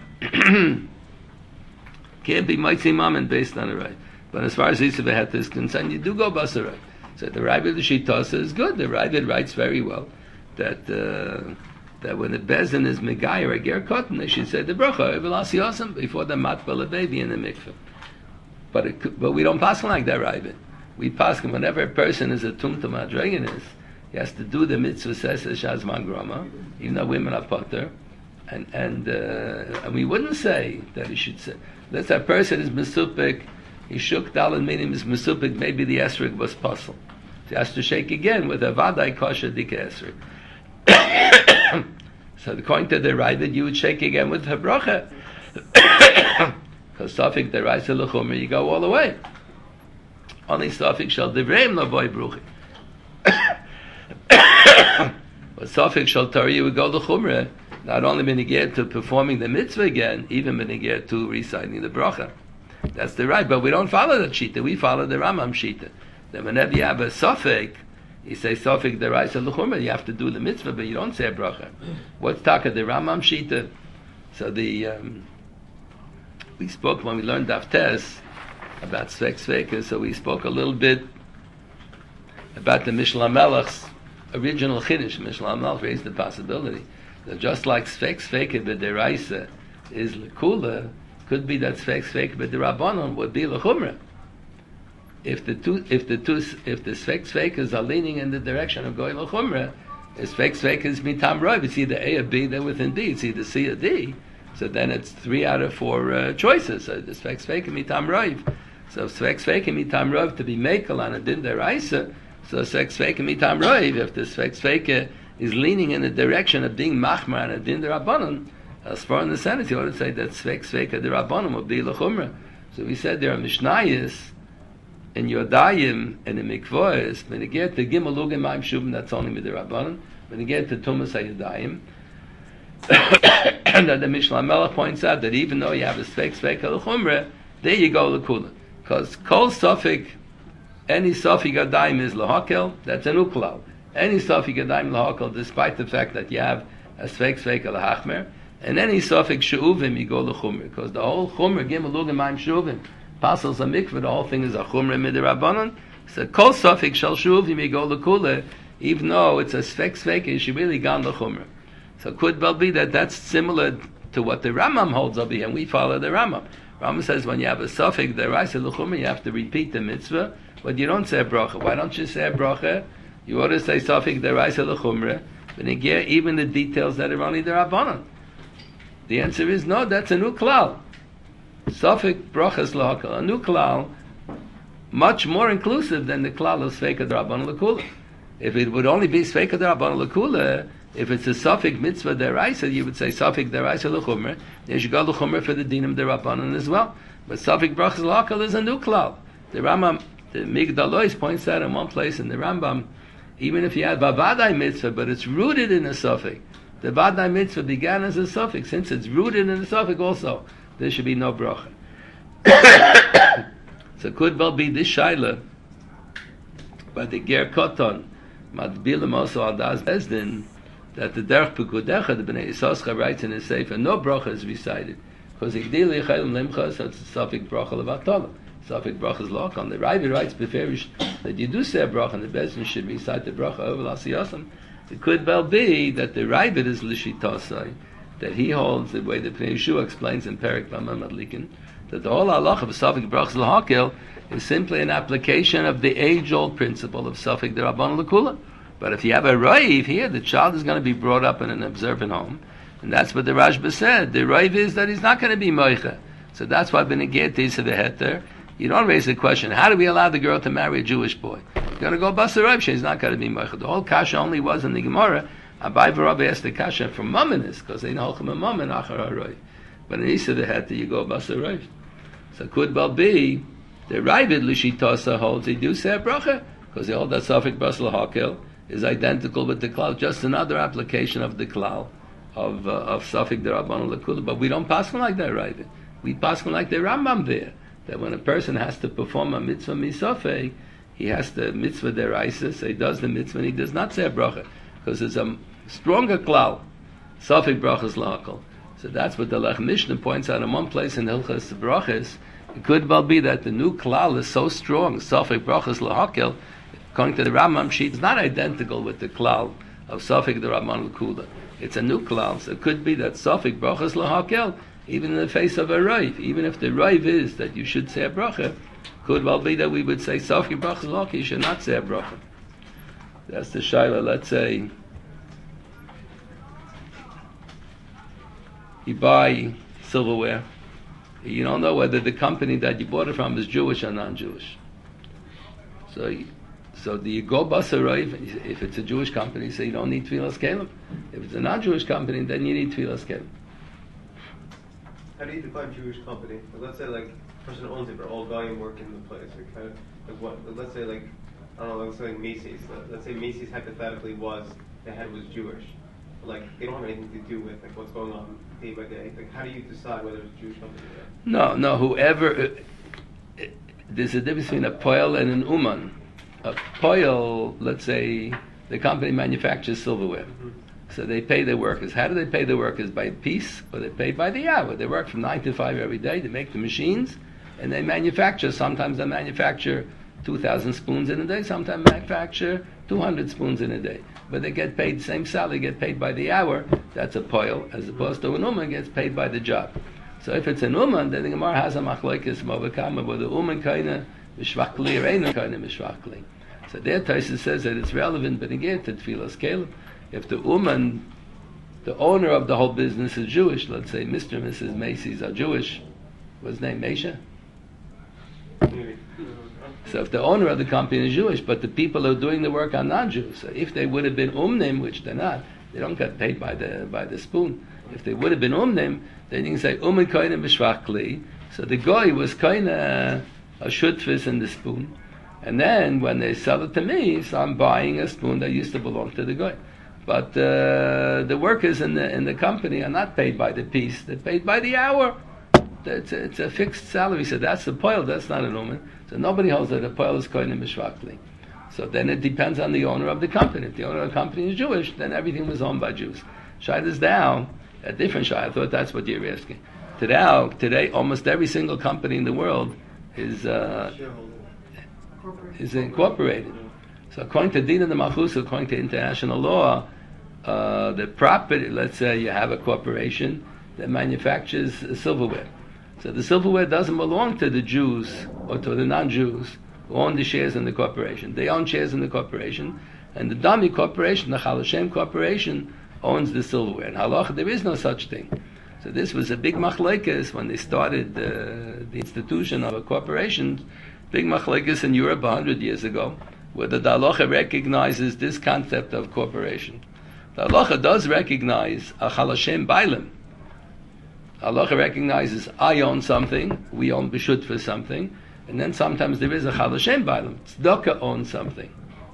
Can't be Moitzi Mammon based on a Raif. But as far as Yisaveh Heta is concerned, you do go Basarai. So the Ravid Shitasa is good. The Ravid writes very well that uh, that when the Bezin is Megai or a Ger Kotten, they should say the bracha Evelasi Yosem before the Matbal a baby in the mikveh. But it, but we don't pass like that, right? We pass whenever a person is a tumtum adreganis, he has to do the mitzvah says shazman grama, even though women are potter, and and uh, and we wouldn't say that he should say. Let's say a person is mesupik, he shook dalan meaning is mesupik. Maybe the esrog was puzzle. So he has to shake again with a vaday kosher dika esrog. So according to the right, that you would shake again with her bracha. Because suffix deraisa l'chumra, you go all the way. Only suffix shall divreim lavoy bruchi. But suffix shall Torah, you would go l'chumra, not only when you get to performing the mitzvah again, even when you get to reciting the bracha. That's the right, but we don't follow the shita, we follow the Rambam shita. Then whenever you have a suffix, you say suffix deraisa l'chumra, you have to do the mitzvah, but you don't say a bracha. What's taka the Rambam shita? So the... Um, We spoke when we learned Daf Tes about Svek Sveka, so we spoke a little bit about the Mishnah Melech's original Chiddush. Mishnah Melech raised the possibility that just like Svek Sveka b'deraisa is l'kula, could be that Svek Sveka b'derabbanon would be l'chumra. If the two, if the two, if the Svek Svekas are leaning in the direction of going l'chumra, the Svek Sveka is mitam rav. It's either A or B. They're within D. It's either C or D. So then it's three out of four uh, choices. So the Svek Sveka mitam rav. So Svek Sveka mitam rav to be mekel on a din deraisa. So Svek Sveka mitam rav. If the Svek Sveka is leaning in the direction of being machmar on a din derabbanon, as far in the Senate, you ought to say that Svek Sveka derabbanon would be l'chumra. So we said there are mishnayos in Yodayim and in Mikvois. When you get to Gimel Ugim Ma'im Shuvim, that's only with the Rabbanon. When you get to Tumas HaYodayim, and the Mishnah Melech points out that even though you have a Svek Svek L'chumra, there you go L'kula. Because Kol Sofik, any Sofik Yodayim is L'hakel, that's an Uklal. Any Sofik Yodayim L'hakel, despite the fact that you have a Svek Svek L'hachmer, and any Sofik She'uvim, you go L'chumra. Because the whole Chumra, Gimel Ugim Ma'im Shuvim, Pasals a mikveh, the whole thing is a chumra midirabbanon. So kol sofik shall shuv you may go lekula, even though it's a svek svek, you should really gone lechumra. So could well be that that's similar to what the Rambam holds over here, and we follow the Rambam. Rambam says when you have a sofik deraisa lechumra, you have to repeat the mitzvah, but you don't say a bracha. Why don't you say a bracha? You ought to say sofik deraisa lechumra, But again, even the details that are only the Rabbanon. The answer is no, that's a new klal. Safek brachas lahakal, a new klal, much more inclusive than the klal of Sveika D'Rabbanan L'Kula. If it would only be Sveika D'Rabbanan L'Kula, if it's a Safek mitzvah deraisa, you would say Safek deraisa l'chumer. There should go l'chumer for the dinim D'Rabbanan as well. But Safek brachas lahakal is a new klal. The Rambam, the Migdalois points out in one place in the Rambam, even if you had Vavadai mitzvah, but it's rooted in a Safek. The Vadai mitzvah began as a Safek. Since it's rooted in a Safek also, there should be no bracha. So could well be this shaila, by the Ger Koton, Madbilim also Aldaz Bezdin, that the Derech Pekudecha, the Bnei Yisoscha writes in his Sefer, no bracha is recited. Because Igdili Yechelim Limcha, so it's a Safek bracha levatala. Safek bracha is lock on. The Ravi writes beferish that you do say a bracha, and the Bezdin should recite the bracha over Lasiyasam. It could well be that the Ravid is Lishitasai, that he holds the way that Pnei Yeshua explains in Perik Bama Madlikin, that the whole halach of Safek Brachas L'Hakel is simply an application of the age-old principle of Safek D'Rabbanan L'Kula. But if you have a Raiv here, the child is going to be brought up in an observant home, and that's what the Rashba said. The Raiv is that he's not going to be Moicha. So that's why Benegir Tisa the Heter, you don't raise the question, how do we allow the girl to marry a Jewish boy? You're going to go Basa Raiv, she's not going to be Moicha. The whole Kasha only was in the Gemara. Abai V'Rabbi asked the Kasha from Mumminis, because they know Holchem and Mummin Achar HaRaiv. But in Isa the Heter, you go Basa Raiv. So it could well be the Ravid Lishitasa holds they do say a bracha because they hold that Safek Brachas L'Hakel is identical with the klal, just another application of the klal of uh, of Safek D'Rabbanan L'Kula. But we don't pass them like that, Ravid. We pass them like the Rambam there, that when a person has to perform a mitzvah misafek, he has to mitzvah deraisa, so he does the mitzvah and he does not say a bracha because it's a stronger klal, Safek Brachas L'Hakel. So that's what the Lech Mishnah points out in one place in Hilchas Brachas. It could well be that the new klal is so strong, Safek Brachas L'Hakel, according to the Rambam sheet, is not identical with the klal of Safek D'Rabbanan L'Kula. It's a new klal, so it could be that Safek Brachas L'Hakel, even in the face of a Raiv, even if the Raiv is that you should say a bracha, could well be that we would say Safek Brachas L'Hakel, you should not say a bracha. That's the shaila. Let's say you buy silverware, you don't know whether the company that you bought it from is Jewish or non-Jewish. So, you, so do you go Basa Raiv? If it's a Jewish company, so you don't need Tfilas Kelim. If it's a non-Jewish company, then you need Tfilas Kelim. How do you define Jewish company? Like, let's say like the person who owns it, but all volume work in the place. Like, kind of, like what? Let's say like I don't know. Let's say like Macy's. Let's say Macy's hypothetically was the head was Jewish. Like they don't have anything to do with like what's going on day by day. Like how do you decide whether it's a Jewish company or No, not? no. Whoever uh, uh, there's a difference between a poil and an uman. A poil, let's say, the company manufactures silverware, mm-hmm. so they pay their workers. How do they pay their workers? By piece, or they pay by the hour? They work from nine to five every day. They make the machines, and they manufacture. Sometimes they manufacture two thousand spoons in a day. Sometimes manufacture two hundred spoons in a day. But they get paid the same salary, get paid by the hour. That's a poil, as opposed to an uman gets paid by the job. So if it's an uman, then the Gemara has a machlokes movakama, whether uman kaina mishvachli or ain't kaina mishvachli. So there Taisa says that it's relevant, but again to Tfilas Kelim. If the uman, the owner of the whole business is Jewish, let's say Mister and Missus Macy's are Jewish, what's his name, Mesha? So if the owner of the company is Jewish, but the people who are doing the work are non-Jews, so if they would have been umnim, which they're not, they don't get paid by the by the spoon. If they would have been umnim, then you can say umin koine mishvachli. So the guy was kind of a shutfis in the spoon, and then when they sell it to me, so I'm buying a spoon that used to belong to the guy. But uh, the workers in the in the company are not paid by the piece; they're paid by the hour. It's a, it's a fixed salary. So that's the poil. That's not an uman. So nobody holds that a poil is koine mishvachli. So then it depends on the owner of the company. If the owner of the company is Jewish, then everything was owned by Jews. Shayt is down a different shayt. I thought that's what you're asking. Today, today, almost every single company in the world is uh, is incorporated. So according to Din of the Malchus, according to international law, uh, the property. Let's say you have a corporation that manufactures silverware. So the silverware doesn't belong to the Jews or to the non-Jews who own the shares in the corporation. They own shares in the corporation, and the Dami Corporation, the Chal Hashem Corporation, owns the silverware. In halacha, there is no such thing. So this was a big machlekes when they started uh, the institution of a corporation, big machlekes in Europe a hundred years ago, where the halacha recognizes this concept of corporation. The halacha does recognize a Chal Hashem Bailim. Halacha recognizes I own something, we own B'shut for something, and then sometimes there is a Chal Hashem Bailim. Tzedakah owns something.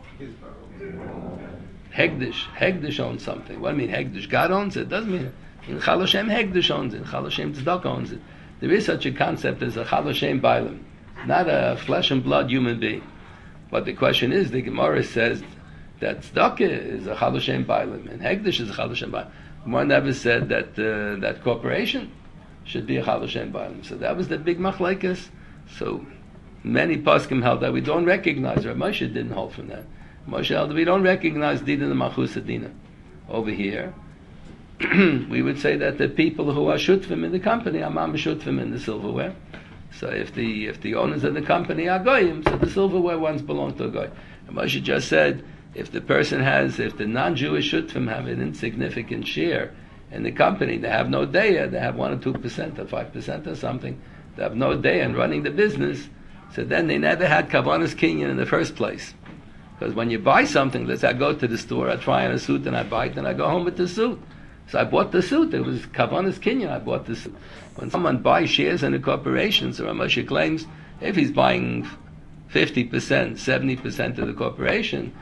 Hegdish, Hegdish owns something. What do you mean Hegdish? God owns it. Doesn't mean in Chal Hashem Hegdish owns it. Chal Hashem Tzedakah owns it. There is such a concept as a Chal Hashem Bailim, not a flesh and blood human being. But the question is, the Gemara says that Tzedakah is a Chal Hashem Bailim and Hegdish is a Chal Hashem Bailim. Gemara never said that uh, that corporation should be a Chal Hashem Bailim. So that was the big machlekes. So many poskim held that we don't recognize. Rav Moshe didn't hold from that. Moshe held that we don't recognize Dina the Malchus Dina. Over here, we would say that the people who are shutfim in the company are mam shutfim in the silverware. So if the if the owners of the company are goyim, so the silverware ones belong to a goy. And Moshe just said, if the person has, if the non-Jewish shutfim have an insignificant share in the company, they have no day, they have one or two percent or five percent or something, they have no day in running the business, so then they never had kavanas kinyan in the first place. Because when you buy something, let's say I go to the store, I try on a suit and I buy it and I go home with the suit. So I bought the suit, it was kavanas kinyan, I bought the suit. When someone buys shares in a corporation, so Ramosha claims, if he's buying fifty percent, seventy percent of the corporation,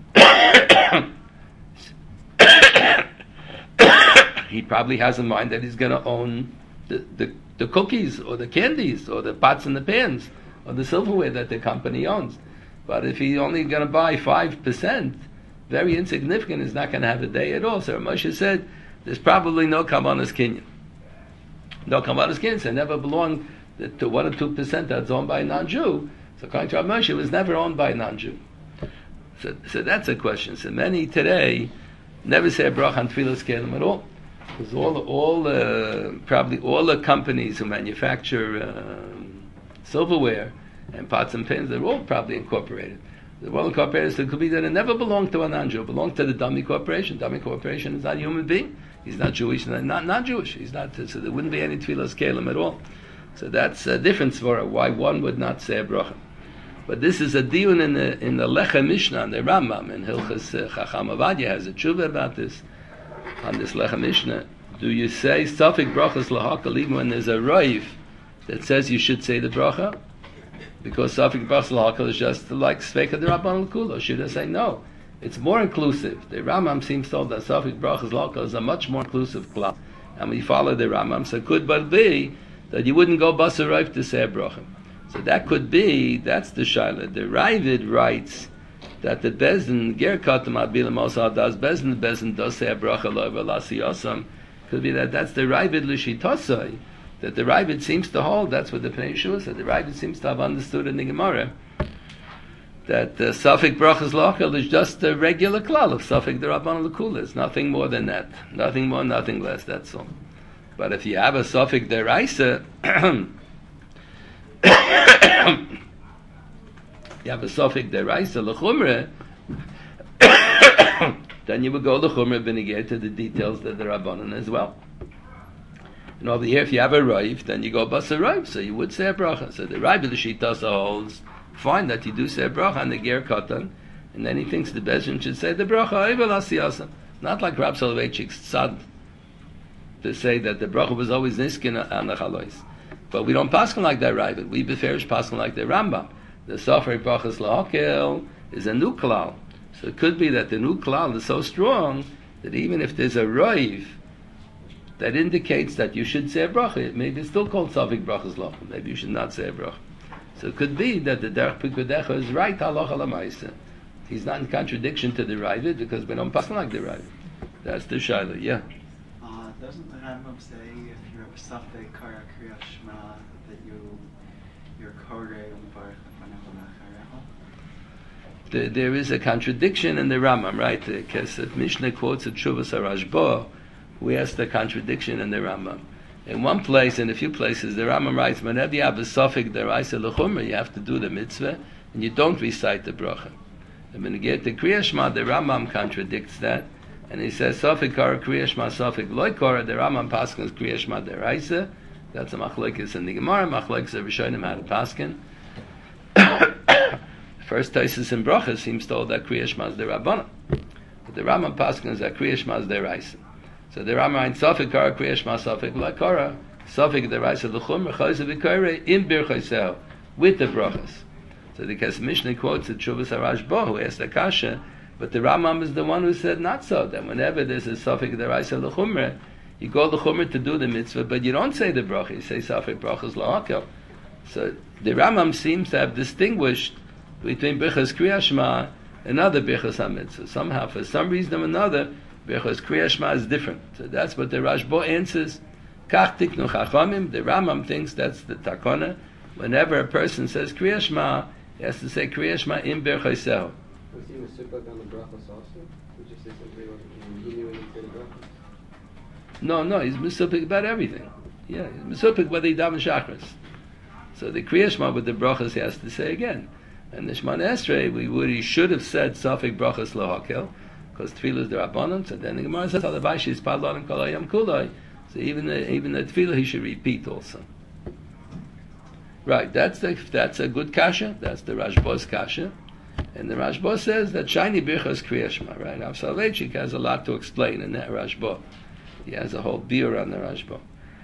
he probably has in mind that he's going to own the, the, the cookies or the candies or the pots and the pans or the silverware that the company owns. But if he's only going to buy five percent, very insignificant, he's not going to have a day at all. So Moshe said, there's probably no kavanas kinyan. No kavanas kinyan, so it never belonged to one or two percent that's owned by a non-Jew. So according to Rav Moshe, it was never owned by a non-Jew. So, so that's a question. So many today never say a bracha on tefillas kelim at all. Because all, all uh, probably all the companies who manufacture uh, silverware and pots and pans, they're all probably incorporated. They're all incorporated, so it could be that it never belonged to a non-Jew. It belonged to the Dami Corporation. Dami Corporation is not a human being. He's not Jewish, not not, not Jewish. He's not. So there wouldn't be any tefillas kelim at all. So that's a difference for why one would not say a bracha. But this is a diun in the in the Lechem Mishnah, in the Rambam, and Hilchas uh, Chacham Avadia has a tshuva about this, on this Lechem Mishnah. Do you say Safik brachas lahakal even when there's a roiv that says you should say the bracha? Because Safik brachas lahakal is just like Sveika the Rabban L'Kulo. Should I say no? It's more inclusive. The Rambam seems told that Safik brachas lahakal is a much more inclusive klal. And we follow the Rambam, so it could but be that you wouldn't go basa roiv to say a bracha. So that could be, that's the shaila. The Ravid writes that the Bezdin, Ger Katam Abila Mosal does Bezdin, the Bezdin does say a bracha lo velasi yosam. Could be that that's the Ravid L'shitosai, that the Ravid seems to hold, that's what the Pnei Yeshua said, the Ravid seems to have understood in the Gemara, that the Safik brachas lochel is just a regular klal of Safik the Rabban L'Kula. It's nothing more than that. Nothing more, nothing less, that's all. But if you have a Safik deraisa, you have a Safik deraisa l'chumre, then you would go l'chumre b'negei to the details that the Rabbanan as well. And over here, if you have a roiv, then you go bas a roiv, so you would say a bracha. So the Rav of the Shitasa holds fine that you do say a bracha on the ger katan, and then he thinks the Bezin should say the bracha oivel asiyasa, not like Rab Soloveitchik's tzad to say that the bracha was always niskin on the chalois. But we don't paskin like that Rav. We beferish paskin like the Rambam. The Safek brachas lahakel is a new klal. So it could be that the new klal is so strong that even if there's a roiv that indicates that you should say a bracha, maybe it's still called Safek brachas lahakel. Maybe you should not say a bracha. So it could be that the Derech Pikudecha is right halacha l'maisa. He's not in contradiction to the Ravid because we don't pass like the Ravid. That's the shaila, yeah. Uh, doesn't the Rambam say if you have a Safek Kara Kriyat Shema that you you're Korei on Baruch the, There is a contradiction in the Rambam, right? Because the Mishnah quotes a Tshuvas HaRashba, who has the contradiction in the Rambam. In one place, in a few places, the Rambam writes, whenever you have a Safek deraisa l'chumra, you have to do the mitzvah, and you don't recite the bracha. And when you get to Kriya Shema, the Rambam contradicts that, and he says Safek Kara Kriya Shema Safek Loy Kara. The Rambam paskins Kriya Shema Deraisa. That's a machlokes in the Gemara. Machlokes of Rishonim out of paskin. First Taisus in Brachas seems to hold that Kriya Shema is Derabbanan, but the Rambam paskins that Kriya Shema is Deraisa. So the Rambam in Safek Kara Kriya Shema Safek Loy Kara. Safek Deraisa L'Chumra Chayze V'Koyrei in Birchayseho with the Brachas. So the Kesef Mishnah quotes the Tshuvas HaRashba who asked the Kasha, but the Rambam is the one who said not so, that whenever there's a Safek Deraisa L'Chumra, you go L'Chumra to do the mitzvah, but you don't say the bracha, you say Safek Brachas L'Hakel. So the Rambam seems to have distinguished between Birchas Kriya Shema and other Birchas HaMitzvah. Somehow, for some reason or another, Birchas Kriya Shema is different. So that's what the Rashba answers. Kach Tiknu Chachamim, the Rambam thinks that's the takona. Whenever a person says Kriya Shema, he has to say Kriya Shema in Birchayseho. Was he Mesupek on the brachas also? Would you say something he knew when he said the brachas? No, no, he's Mesupek about everything. Yeah, he's Mesupek whether he daven Shachris. So the Kriya Shema with the brachas he has to say again. And the Shemana Esrei, we would, he should have said Safek Brachas L'Hakel, because Tefillah is the Rabbanon, so then the Gemara says, Halavaishi is Padlon and Kol Hayom Kuloi. So even the, even the Tefillah he should repeat also. Right, that's the, that's a good kasha. That's the Rashba's kasha, and the Rashba says that shiny birchas Kriya Shema. Right, Rav Soloveitchik has a lot to explain in that Rashba. He has a whole beer on the Rashba.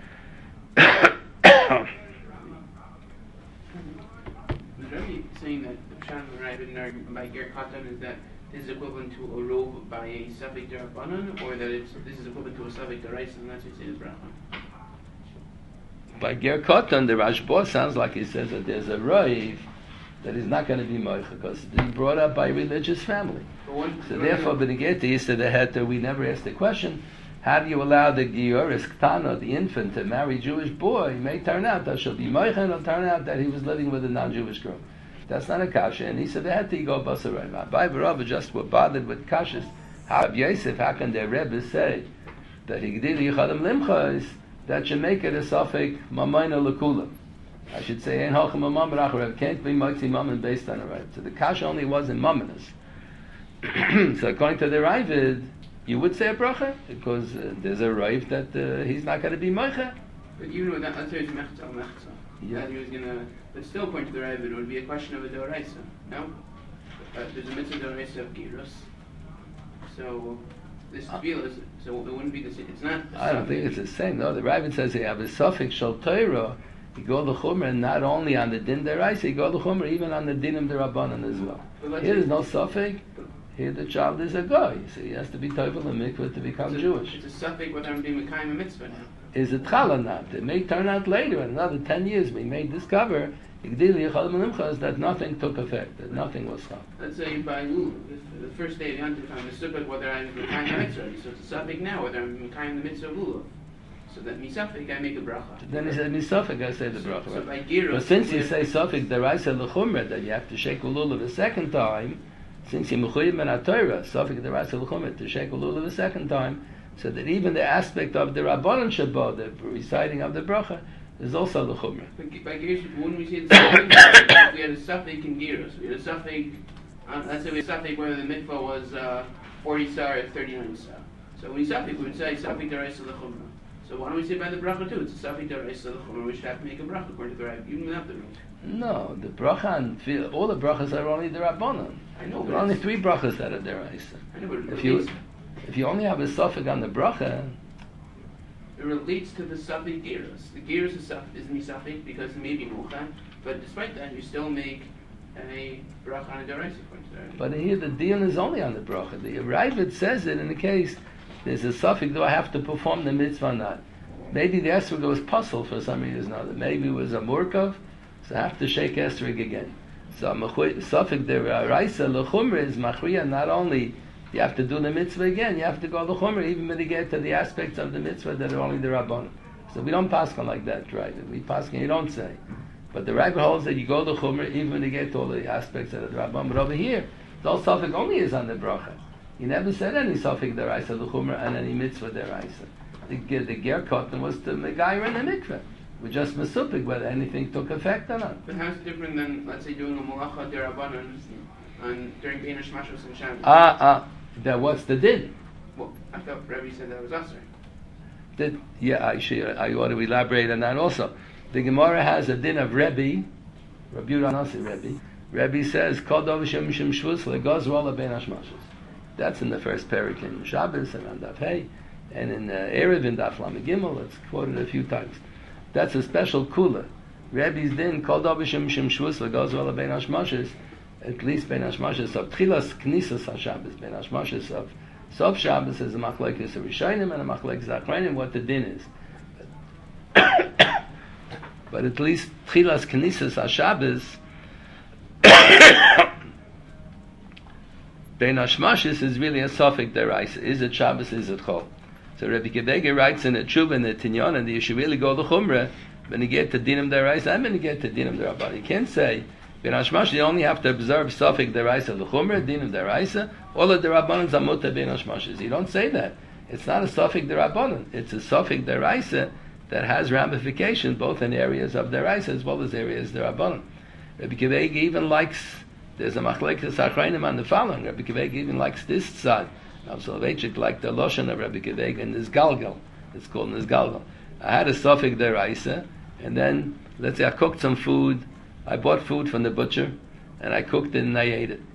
Was Rabbi saying that the Pshat and Rabbi didn't argue by Ger Katan is that this is equivalent to a rov by a Safek Derabanan, or that it's this is equivalent to a Safek Deraisa, and that's what you say the bracha? By Ger Katan, the Rashba sounds like he says that there's a rov that is not going to be moicha because he's brought up by a religious family. One, so therefore, Benegeti, he said the heter, we never asked the question, how do you allow the Gioris Ktana, the infant, to marry a Jewish boy? It may turn out that she'll be moicha, and it'll turn out that he was living with a non-Jewish girl. That's not a kasha. And he said, the heter, you go basarayim. Abai Barava just were bothered with kashas. How Yosef, how can their Rebbe say that he did Yichadim Limchas, that should make it a Safek Mamayna Lekulam? I should say, Ein Halchim Mamam B'Rach can't be Motzi Mammon based on a Rebbe. So the kasha only was in Mammonas. So according to the Ravid, you would say a bracha because uh, there's a Rav that uh, he's not going to be moicha. But even with that, let's say it's mechza mechza. Yeah. That he was gonna, but still according to the Ravid, it would be a question of a doraisa. No, uh, there's a mitzvah doraisa of girus. So this Uh, tefillah is, so it wouldn't be the same. It's not. I don't think it's the same. No, the Ravid says you have a suffix shel Torah. You go the Chumer not only on the din deraisa, you go the Chumer even on the dinim derabanan as well. Here there's no suffix. Here the child is a guy, so he has to be tovel and mikvah to become it's a, Jewish. It's a suffix whether I'm being mekayim a mitzvah now. Is it chal or not? It may turn out later, in another ten years, we may discover that nothing took effect, that nothing was chal. Let's say by Lulav, the first day of Yom Tov, I'm a suffix whether I'm mekayim a mitzvah. So it's a suffix now whether I'm mekayim the mitzvah of Lulav. So that misafik, I make a bracha. Then he said misafik, I say the bracha. So, so by right? Girus, but since you say suffix deraisa l'chumra, that you have to shake lulav a second time, since you mechuyev ben haTorah, suffix deraisa l'chumra, to shake lulav a second time, so that even the aspect of the rabbanon shabbat, the reciting of the bracha, is also l'chumra. By, by Girus, when we say the suffix, we had a suffix in Girus. We had a suffix, uh, let's say we had a suffix where the mikvah was uh, forty sar or thirty-nine sar. So when we suffix, we would say suffix deraisa l'chumra. So why don't we say by the bracha too? It's a safek deraisa l'chumra. We should have to make a bracha according to the Rav, even without the Rav. No, the bracha and all the brachas are only the rabbanon. I know. There are only three brachas that are deraisa. I know, but it If you relates, if you only have a suffix on the bracha, it relates to the safek gerus. The gerus is saf- is misafek because it may be mucha, but despite that, you still make a bracha on a deraisa according to the Rav. but here the deal is only on the bracha. The Ravid says it in the case. There's a suffix, do I have to perform the mitzvah or not? Maybe the esrog was puzzled for some reason or other. Maybe it was a murkav, so I have to shake esrog again. So suffix the raisa l'chumra is machriya, not only you have to do the mitzvah again, you have to go l'chumra, even when you get to the aspects of the mitzvah that are only the rabbanon. So we don't paskin like that, right? We paskin, you don't say. But the Rav holds that you go l'chumra, even when you get to all the aspects of the rabbanon. But over here, the whole suffix only is on the bracha. He never said any suffix deraisa l'chumra and any mitzvah deraisa. The, the ger cotton was the megayer and the mikveh. We're just mesupik whether anything took effect or not. But how's it different than, let's say, doing a malacha derabanan on during Bein Hashmashos and Shabbos. Ah, ah, that what's the din? Well, I thought Rebbe said that was usher. That, yeah, I should, I ought to elaborate on that also. The Gemara has a din of Rebbe, Rabbi Yehuda Nasi Rebbe. Rebbe says, Kol Dov Shem Shem Shvus Legoz Rola Bein Hashmashos. That's in the first parak in Shabbos and on Daf Hey, and in uh, Erev in Daf Lamed Gimel. It's quoted a few times. That's a special kula. Rebbe's din Kol Dov Shem Shem Shvus Legoz Rola Bein Hashmashos. At least Bein Hashmashos of Tchilas Knisas HaShabbos, Bein Hashmashos of Sof Shabbos is a machlekes of Rishonim and a machlekes of Achronim, what the din is. But at least Tchilas Knisas HaShabbos, Bein Hashmashos is really a suffix deraisa. Is it Shabbos? Is it Chol? So Rabbi Gebege writes in a Tshuva in the Tinyon, and you should really go to Chumrah when you get to Dinim deraisa. I'm going to get to Dinim derabban. You can't say Bein Hashmashos. You only have to observe suffix deraisa l'Chumrah, Dinim deraisa. All of the Rabbanon zamuta Bein Hashmashos. You don't say that. It's not a suffix derabbanon. It's a suffix deraisa that has ramifications both in areas of deraisa as well as areas derabbanon. Rabbi Gebege even likes. There's a machlekes Achronim on the following. Rabbi Gebege even likes this side. Rav Soloveitchik like the Loshen of Rabbi Gebege in this Galgal. It's called this Galgal. I had a suffix deraisa, and then let's say I cooked some food. I bought food from the butcher, and I cooked it and I ate it.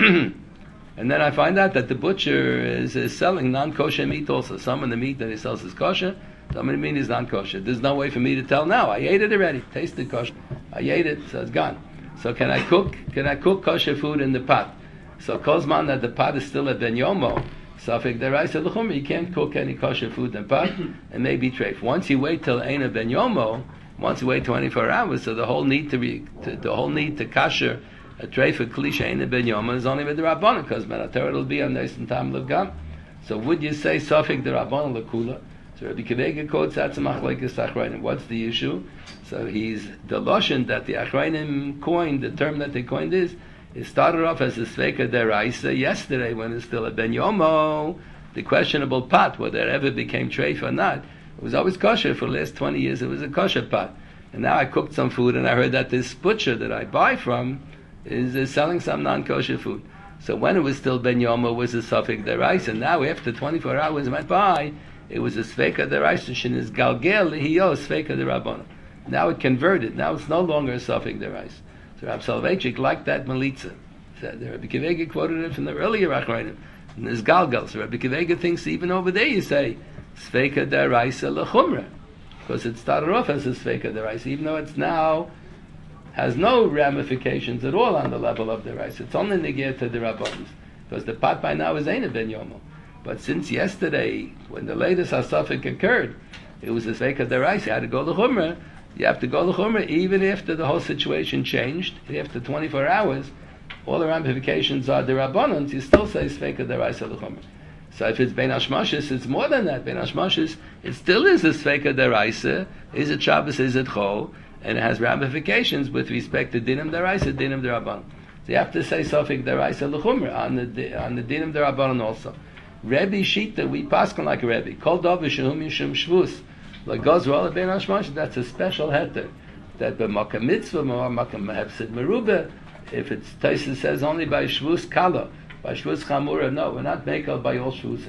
And then I find out that the butcher is, is selling non-kosher meat also. Some of the meat that he sells is kosher, some of the meat is non-kosher. There's no way for me to tell now. I ate it already, tasted kosher. I ate it, so it's gone. So can I cook? Can I cook kosher food in the pot? So kozman that the pot is still at ben yomo, suffix deraisa l'chumra, you can't cook any kosher food in the pot, and maybe treif. Once you wait till eina ben yomo, once you wait twenty-four hours, so the whole need to be, to, the whole need to kasher a treif for klisha eina ben yomo is only with the rabbanon, because Menatera will be on this in time l'gam. So would you say suffix derabbanon l'kula? So Rabbi Gebege quotes that's a machlekes Achronim. What's the issue? So he's the lashon that the Achronim coined, the term that they coined is, it started off as a sveika deraisa yesterday when it's still a ben yomo, the questionable pot, whether it ever became treif or not. It was always kosher for the last twenty years. It was a kosher pot, and now I cooked some food, and I heard that this butcher that I buy from is, is selling some non-kosher food. So when it was still ben yomo, it was a suffix deraisa, and now after twenty-four hours went by, it was a sveika deraisa. Shenis galgel lihiyo sveika derabbanon. Now it converted. Now it's no longer a suffix deraisa. So Rav Soloveitchik liked that melitza. Said Rabbi Gebege quoted it from the earlier Achronim. And there's galgal. So Rabbi Gebege thinks even over there you say sveika deraisa l'chumra, because it started off as a sveika deraisa, even though it's now has no ramifications at all on the level of deraisa. It's only negir to the rabbanos, because the pot by now is eina ben yomo. But since yesterday, when the latest hasafik occurred, it was a sveika deraisa. You had to go l'chumra. You have to go l'chumra even after the whole situation changed. After twenty-four hours, all the ramifications are derabbanans. You still say sveika deraisa l'chumra. So if it's bein hashmashos, it's more than that. Bein hashmashos, it still is a sveika deraisa. Is it Shabbos? Is it Chol? And it has ramifications with respect to dinim deraisa, dinim derabbanan. So you have to say sofik deraisa l'chumra on the on the dinim derabbanan also. Rebbe Shita, we paskin like a Rebbe. Kol davar shehum yishum shvus. Like goes well bein hashmashos, that's a special heter. That b'makam mitzvah, b'makam hefsid merubah. If it's Taisa says only by shvus kala, by shvus chamura, no, we're not mekel by all shvusim.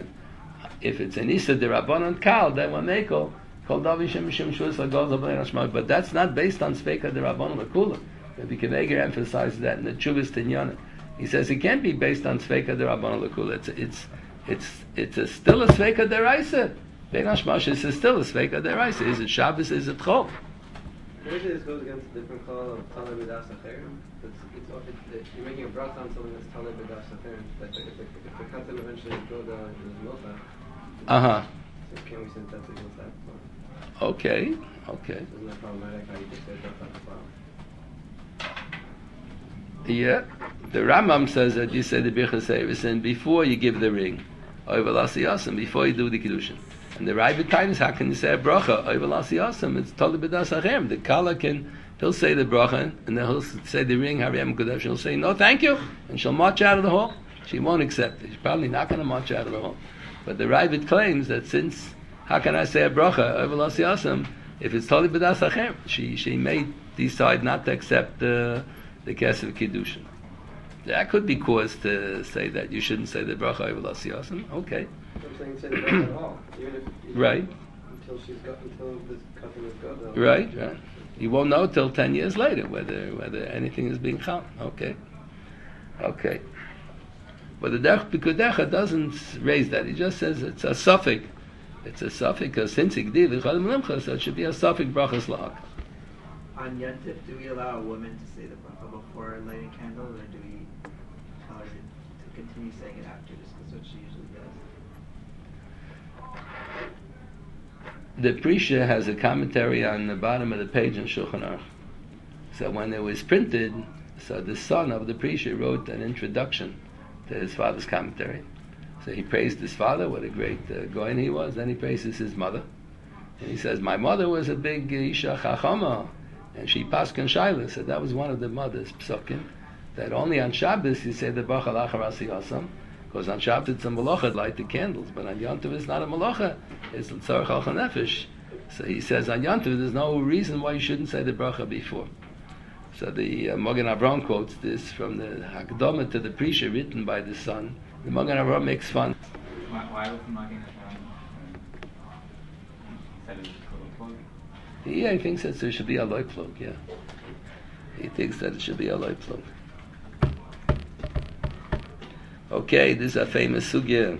If it's an isa derabbanan kal, then we're mekel. Kol davar shehum yishum shvus like goes bein hashmashos. But that's not based on sveika derabbanan l'kula. Rabbi Gebege emphasizes that in the Chuvas Tinyana. He says it can't be based on sveika derabbanan l'kula. It's it's it's it's a, still a sveika deraisa. Bein hashmashos is still a sveika deraisa. Is it Shabbos? Is it Chol? Usually this goes against the different call of Talei B'das Acherim. It's, it's, it's, you're making a bracha on something that's Talei B'das Acherim. Like if the, if the katan eventually go down to the milta, uh-huh. So can we say that's against that? Okay, okay. Isn't that problematic how you just say bracha at the bottom? Yeah. The Rambam says that you say the Birchas Eivis before you give the ring. Oivel Asiyasam, before you do the Kiddushin. And the Ravid Tainus, how can you say a bracha? Oivel Asiyasam, it's Talei B'das Achem. The Kala can, he'll say the bracha, and then he'll say the ring, Hariyam Kodesh, she'll say, no, thank you, and she'll march out of the hall. She won't accept it. She's probably not going to march out of the hall. But the Ravid claims that since, how can I say a bracha? Oivel Asiyasam, if it's Talei B'das Achem, she, she may decide not to accept the, the Kesef Kiddushin. that could be cause to say that you shouldn't say the bracha over Lasiyasam. Okay. I'm saying say the bracha at all, even if even Right. until she's got until this cutting is got. Right, right. You won't know till ten years later whether whether anything is being chal. Okay. Okay. But the Derech Pikudecha doesn't raise that. He just says it's a suffix. It's a suffix because since Igdiv V'chalim Limcha, so it should be a suffix brachas lahak. On Yontif, do we allow a woman to say the bracha before lighting candles, or do we tell her to, to continue saying it after, just because what she usually does? The Prisha has a commentary on the bottom of the page in Shulchan Aruch. So when it was printed, so the son of the Prisha wrote an introduction to his father's commentary. So he praised his father, what a great uh, goyin he was. Then he praises his mother, and he says, "My mother was a big isha chachama, and she paskin shaila." So that was one of the mother's psukim, that only on Shabbos you say the bracha lachar asiyasam, because on Shabbos it's a malacha to light the candles, but on Yom Tov it's not a malacha; it's l'tzarech al nefesh. So he says on Yom Tov there's no reason why you shouldn't say the bracha before. So the uh, Magen Avraham quotes this from the Hakdama to the Prisha written by the son. The Magen Avraham makes fun. Why, why was the Magen Avraham said it was a plug? Yeah, he thinks that there should be a light plug, yeah. He thinks that it should be a light plug. Okay, this is a famous sugya.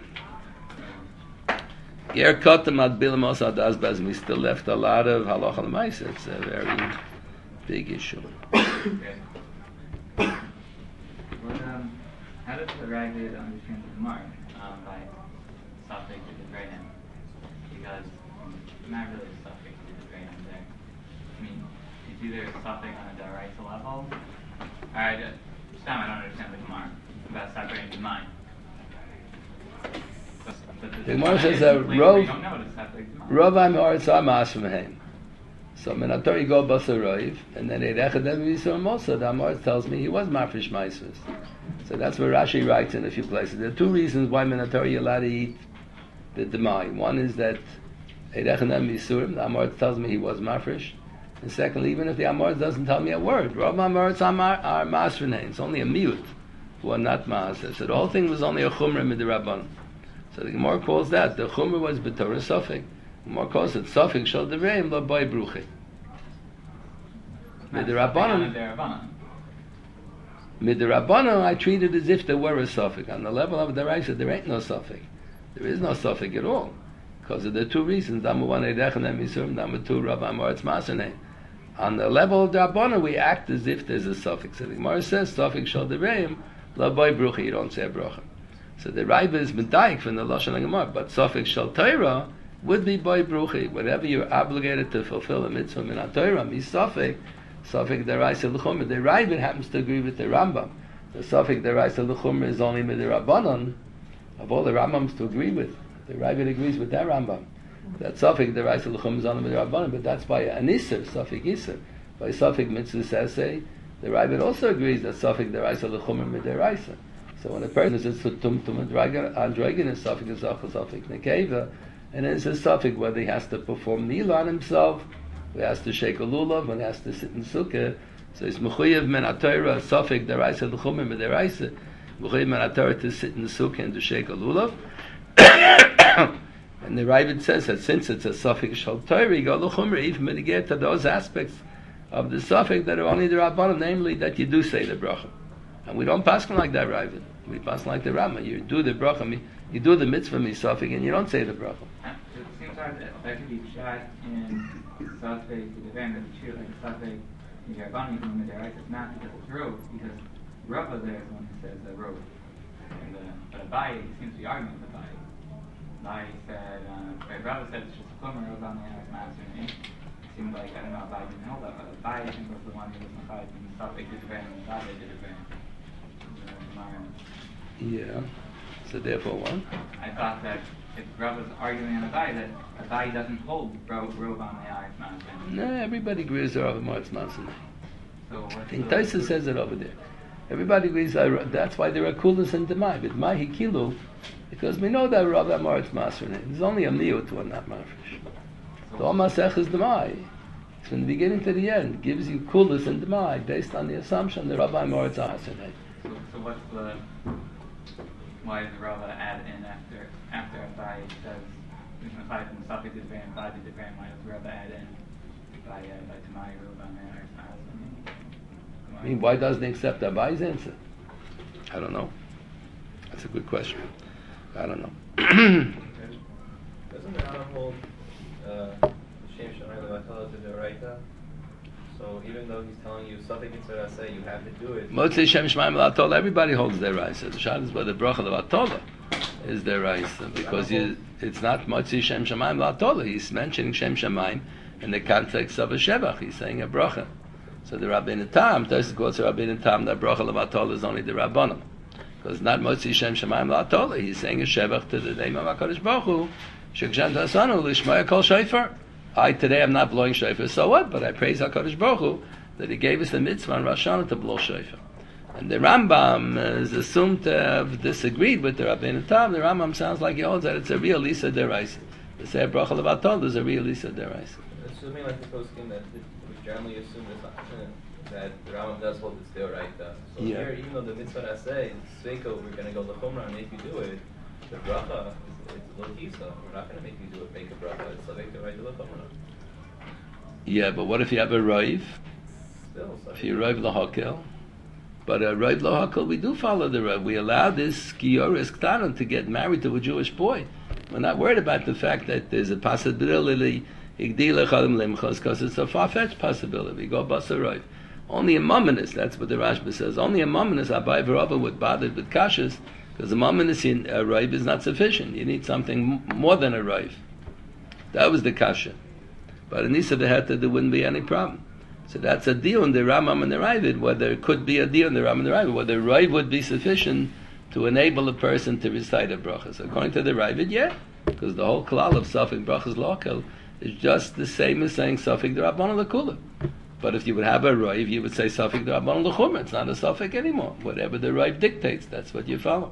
Ger kotem ad bilamos ad asbaz. We still left a lot of halacha l'maisa. It's a very big issue. Okay. Well, um, how does the Ragged understand the Gemara um, by suffix to the Graham? Because um, not really a suffix to the Graham there. I mean, it's either a suffix on a daraisa level. Alright, uh, Stam, I don't understand the Gemara about separating the mind. The Gemara says that Rov Rov Amoritz Amas from him. So Minator you go Basarov, and then Eirechadem Yisrael Mosa. The Amoritz tells me he was Mafresh Maisvus. So that's where Rashi writes in a few places. There are two reasons why Minator you're allowed to eat the Demai. One is that Eirechadem Yisrael, the Amoritz tells me he was Mafresh. And secondly, even if the Amoritz doesn't tell me a word, Rov Amoritz are Masrenaim. It's only a miut who are not Maaseh. So the whole thing was only a Chumrah Midirabban. So the Gemara calls that the Chumrah was B'Torah Sofik. The Gemara calls it Sofik Shal Dereim Lo Boy Bruchi. Midirabbanan. Midirabbanan, I treat it as if there were a Sofik. On the level of the Raisa, there ain't no Sofik. There is no Sofik at all. Because of the two reasons. Number one, Eidechon Misurim. Number two, Rav Amoritz Masaneh. On the level of the Rabbanan, we act as if there's a suffix. So the Gemara says, suffix shal dereim, la boy brucha, you don't say a bracha. So the Raiva is medayik from the Lashon HaGemara, but suffix shal Torah would be boy brucha. Whatever you're obligated to fulfill a mitzvah min ha-Torah, mi suffix, suffix deraisa l'chumra. The Raiva happens to agree with the Rambam. The suffix deraisa l'chumra is only with the Rabbanan, of all the Rambams to agree with. The Raiva agrees with that Rambam. That suffix the Raisa l'chum is on the Rabbanan, but that's by an Isser, suffix Isser. By suffix mitzvah saseh, the Raiva also agrees that suffix the Raisa l'chum is the Raisa. So when a person is a tum tum androgynous suffix is a suffix nekeva, and it's a suffix whether he has to perform nila on himself, he has to shake a lulav, when he has to sit in sukkah. So it's mechuyev men atayra suffix the Raisa l'chum is the Raisa. Mechuyev men atayra to sit in the sukkah and to shake a lulav. And the Ravid says that since it's a suffix shal Torah, you go l'chumra, even when you get to those aspects of the suffix that are only the Rabbanim, namely that you do say the bracha. And we don't pass like that, Ravid. We pass like the Rama. You do the bracha, you do the mitzvah mi suffix, and you don't say the bracha. It seems like that could be shot in suffix to the van, that it's true, like suffix in the Rabbanim, even when the Raisa is not, because it's Rov, because Rava there is the one who says the Rov. And the, but Abaye seems to be arguing with Abaye. Abaye said, uh, right, Rava said it's just a plumber who was on the Aaron's master name. It seemed like, I don't know, Abaye didn't know that, but Abaye, I think, was the one who was Machai, and Safek did the van, and Abaye did the van. Yeah. So therefore what? I thought that if Rav was arguing on Abaye, that Abaye doesn't hold Rov on the Aaron's master name. No, everybody agrees that Rav Amoritz master name. So what's I think the- Taisa says it over there. Everybody agrees that, that's why there are kulas and demai. But my hikilu, because we know that Rav Amoritz master name. There's only a miut who are not mafresh. The all masech is demai. From the beginning to the end, gives you kulas and demai based on the assumption that Rav Amoritz master name. So, so what's the, why does the Rava add in after, after Abai says, we can apply from Safik to the Devan, Abai to the Devan, why does the Rava add in by, uh, by Tamai, Ruban, or I mean, why doesn't he accept Abai's answer? I don't know. That's a good question. I don't know. Doesn't the Rambam hold Shem Shemayim Levatala to the Raita? So even though he's telling you something in Torah say you have to do it. Motzi Shem Shemayim Levatala, everybody holds their Raisa. The shad is by the bracha Levatala is their Raisa, because you, it's not Motzi Shem Shemayim Levatala. He's mentioning Shem Shemayim in the context of a Shevach. He's saying a bracha. So the Rabbeinu Tam, Tosfos quotes the Rabbeinu Tam that bracha Levatala is only the Rabbanim. Because not Motzi Shem Shemayim Levatala. He's saying a Shevach to the name of HaKadosh Baruch Hu. Shekjan Dasanu Lishmaya Kol Shofar. I today am not blowing shofar, so what? But I praise HaKadosh Baruch Hu that He gave us the mitzvah on Rosh Hashanah to blow shofar. And the Rambam is assumed to have disagreed with the Rabbeinu Tam. The Rambam sounds like he holds that it's a real Lisa Deraisa. To say a bracha Levatala is a real Lisa Deraisa. Assuming like the poskim that we generally assume that, that the Rambam does hold it's Deoraita. So Yeah. here, even though the mitzvah I say, Sveiko, we're going to go to Chumrah and make you do it, the bracha, it's lo kisa. We're not going to make you do it, make a bracha. It's like the right to the Chumrah. Yeah, but what if you have a Raiv? Still, so If you Raiv Lahakel? But a Raiv Lahakel, we do follow the Raiv. We allow this Kioris Ktanon to get married to a Jewish boy. We're not worried about the fact that there's a possibility because it's a far-fetched possibility. We go basa Raiv. Only a Mamonis, that's what the Rashba says. Only a Mamonis, Abai V'Rava would bother with Kashas, because a Mamonis in a Raiv is not sufficient. You need something m- more than a Raiv. That was the Kasha. But in Nisa V'Heta, there wouldn't be any problem. So that's a deal in the Ramam and the Ravid, whether it could be a deal in the Ramam and the Ravid, whether Raiv would be sufficient to enable a person to recite a bracha. So according to the Ravid, yeah, because the whole klal of Safik brachas lokel is just the same as saying Safik D'Rabbanan L'Kula. But if you would have a Raiv, you would say Safik D'Rabbanan L'Chumra. It's not a Safik anymore. Whatever the Raiv dictates, that's what you follow.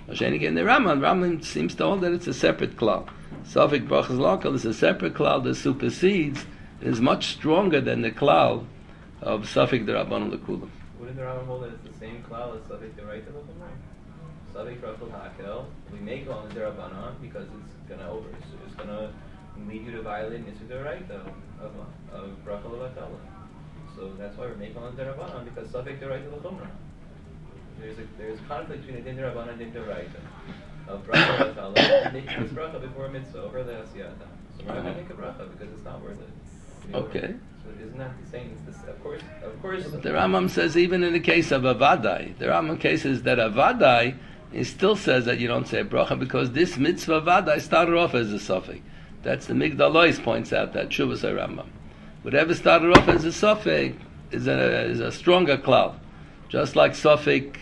In the Rambam, Rambam seems to hold that it's a separate klal. Safik brachas lokel is a separate klal that supersedes, is much stronger than the klal of Safik D'Rabbanan L'Kula. wouldn't the Rambam hold that it's the same klal as Safik D'Oraita L'Chumra? Safik Rachel Hakel, we make on the Derabanan because it's going to over, it's going to lead you to violate Mitzvah D'Oraita of, of Rachel L'Vatala. So that's why we're making on the Derabanan, because Safik D'Oraita L'Chumra. There's a there's conflict between a Din D'Rabanan and Din D'Oraita. Of Rachel L'Vatala, making this bracha before a mitzvah, over the Asiyata. So we're not going to make a bracha because it's not worth it. Okay. So isn't that the same? It's this, of course, of course. But the Rambam says even in the case of Avadai, the Rambam cases that Avadai, he still says that you don't say bracha because this mitzvah Avadai started off as a suffix. That's the Migdal Lois points out that Shuvas Rambam. Whatever started off as a suffix is a is a stronger klal, just like suffix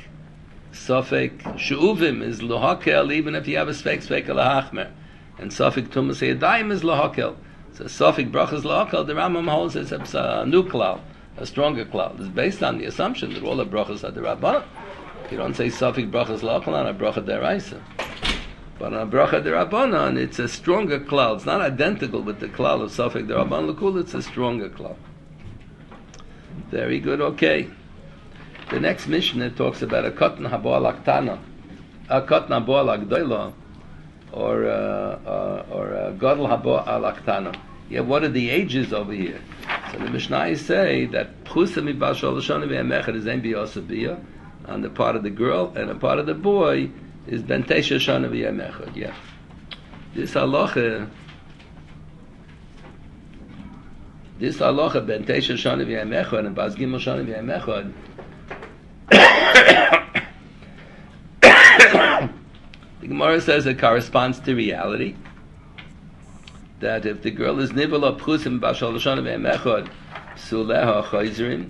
suffix sheuvim is lohakel even if you have a sfek sfek lahachmer, and suffix tumas yadayim is lohakel. So suffix brachas lohakel, the Rambam holds it's a new klal, a stronger klal. It's based on the assumption that all the brachas are the Rabbanan. You don't say suffix brachas lohakel on a bracha deraisa. But on a bracha derabanan, it's a stronger klal. It's not identical with the klal of Safek derabanan l'kul. It's a stronger klal. Very good. Okay. The next Mishnah talks about a katan habo alaktana, a katan habo alagdoila, or uh, uh, or a gadol habo alaktana. Yeah, what are the ages over here? So the Mishnah say that pchusa mibal shalosh shana v'emechad is ein biyosabiyah on the part of the girl, and a part of the boy is ben tesha shana v'yemechad. Yeah, this halacha, this halacha ben tesha shana v'yemechad and bas gimel shana v'yemechad. The Gemara says it corresponds to reality. That if the girl is nivel of pchusim b'shal shana v'yemechad, psuleha chayzrim.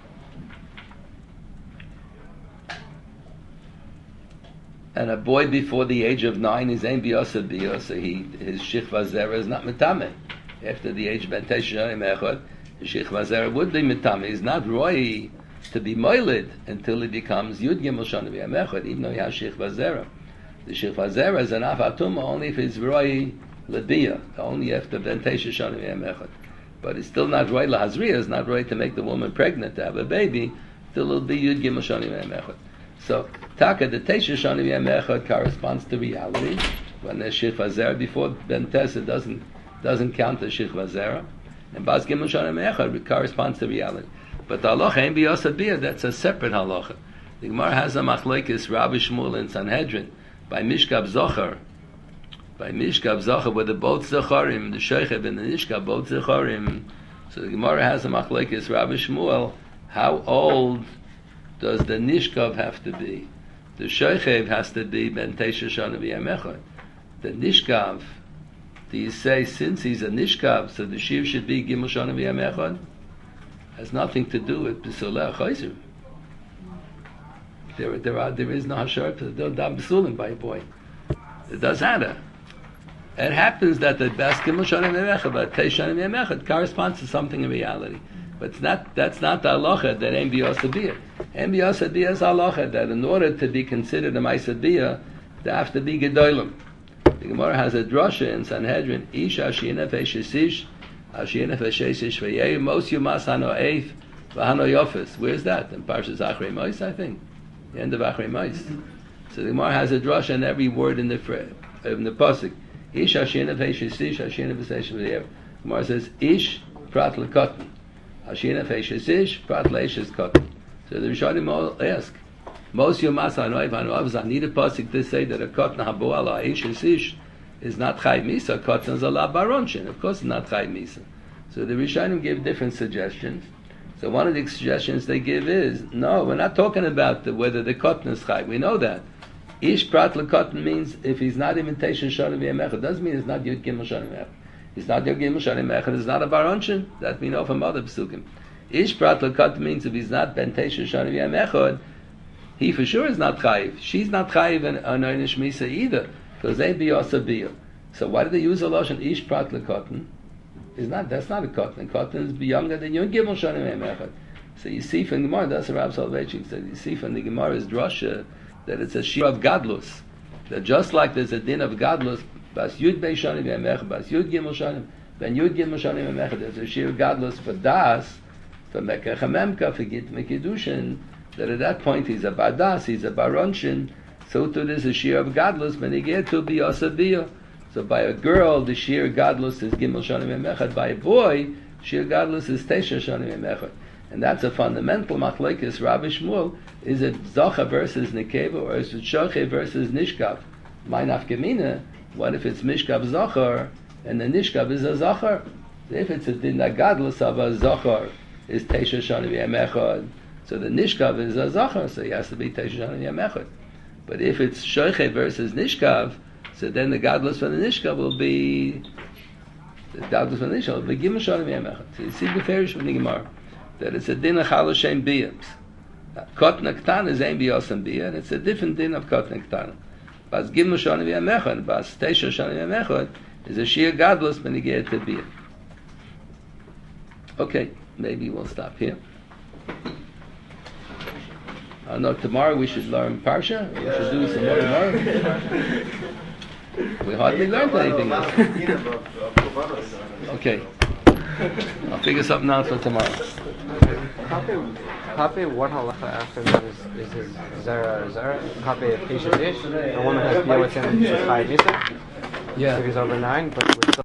And a boy before the age of nine is ein biyasa biyah, so he his shichva zera is not mitame. After the age of ben tesha shana v'yemechad, his shichva zera would be mitame. He's not roi to be moiled until he becomes yud gimel shana v'yemechad, even though he has shichva zera. The shichva zera is an afatuma only if it's roi lebiyah, only after ben tesha shana v'yemechad. But it's still not roi lahazriya. It's not roi to make the woman pregnant to have a baby. Still it'll be yud gimel shana v'yemechad. So, Taka, the Teisha Shana V'Yam Echad corresponds to reality. When there's Shechva Zera before Ben Tessa doesn't doesn't count as Shechva Zera. And Bas Gimel Shana Echad corresponds to reality. But the halacha ain't biyasa biyah, that's a separate halacha. The Gemara has a machlekes Rabbi Shmuel in Sanhedrin by Mishkab Zochar. By Mishkab Zochar, where the both Zocharim, the Sheichev and the Nishkab, both Zocharim. So the Gemara has a machlekes Rabbi Shmuel. How old does the Nishkav have to be? The Sheichev has to be Ben Teisha Shana V'Yam Echad. The Nishkav, do you say since he's a Nishkav, so the Shiv should be Gimel Shana V'Yam Echad? Has nothing to do with B'sulei HaChayzer. There, there, are, there is no Hashar to the Dam B'sulim by a boy. It does matter. It happens that the best Gimel Shana V'Yam Echad, but Teisha Shana V'Yam Echad corresponds to something in reality. But it's not, that's not the halacha that Ein B'yasa Biyah. Ein B'yasa Biyah is halacha that in order to be considered a Ma'aseh Biyah, they have to be Gedolim. The Gemara has a drasha in Sanhedrin, Ish Ashina V'Shesish, Ashina V'Shesish V'Yei, Mos Yumas Hano Eif, V'Hano Yofis. Where's that? In Parshas Achrei Mos, I think. The end of Achrei Mos. So the Gemara has a drasha in every word in the phrase, in the pasuk. Ish Ashina V'Shesish, Ashina V'Shesish V'Yei. The Gemara says, Ish Prat L'Kotten. Ashina V'Shesish, Prat L'Eshes Kotten. So the Rishonim all ask, Mos Yomas Hanoiv Hanoiv. I need a pasuk to say that a cotton habo ala ish ish is not chayv misa. Cotton is a la baronshin. Of course, it's not chayv misa. So the Rishonim give different suggestions. So one of the suggestions they give is, no, we're not talking about the, whether the cotton is chayv. We know that ish prat cotton means if he's not imitation shana v'yamechad, doesn't mean it's not yud gimel shana v'yamechad. It's not yud gimel shana v'yamechad. It's not a baronshin. That we know from other psukim. Ish prat cotton means if he's not bentation shana v'yamechad, he for sure is not chayiv. She's not chayiv on einish misa either, because they be also biyah. So why did they use a lashon ish prat lekotten? Is not that's not a cotton. Cotton is younger than you. Gimel shanim emechad. So you see from the Gemara, that's what Rav Soloveitchik said. You see from the Gemara's drasha that it's a shir of gadlus. That just like there's a din of gadlus, bas yud bei shanim emechad, bas yud gimel shanim, ben yud gimel shanim emechad. There's a shir of gadlus for das, for mekachamemka, for git mekidushin. That at that point he's a badas, he's a baronshin, so too there's a shear of gadlus, when he get to be asabiyah. So by a girl, the shear gadlus is gimel shanim emechad. By a boy, shear gadlus is teisha shanim emechad. And that's a fundamental machlekes Rabbi Shmuel. Is it zocha versus nekeva, or is it shoche versus nishkav? My nafkamina, what if it's mishkav zochar, and the nishkav is a zochar? If it's a din gadlus of a zochar, is teisha shanim emechad. So the nishkav is a zachar, so he has to be teisha shanim v'yamechad. But if it's shoche versus nishkav, so then the gadlus for the nishkav will be the gadlus for the nishkav will be gimel shanim v'yamechad. So you see the ferish from the Gemara that it's a din of chaloshem biyams. Kotna ktan is ein biyosam biyah, and it's a different din of kotna ktan. Bas gimel shanim v'yamechad, bas teisha shanim v'yamechad is a sheer gadlus when you get to biyah. Okay, maybe we'll stop here. I know tomorrow we should learn Parsha. We should do some more tomorrow. We hardly learned anything else. Okay. I'll figure something out for tomorrow. Copy one halacha after that is, is his zera zera. Copy of Pisha Dish. The woman has to deal with him with five misa. Yeah. If he's over nine, but we're still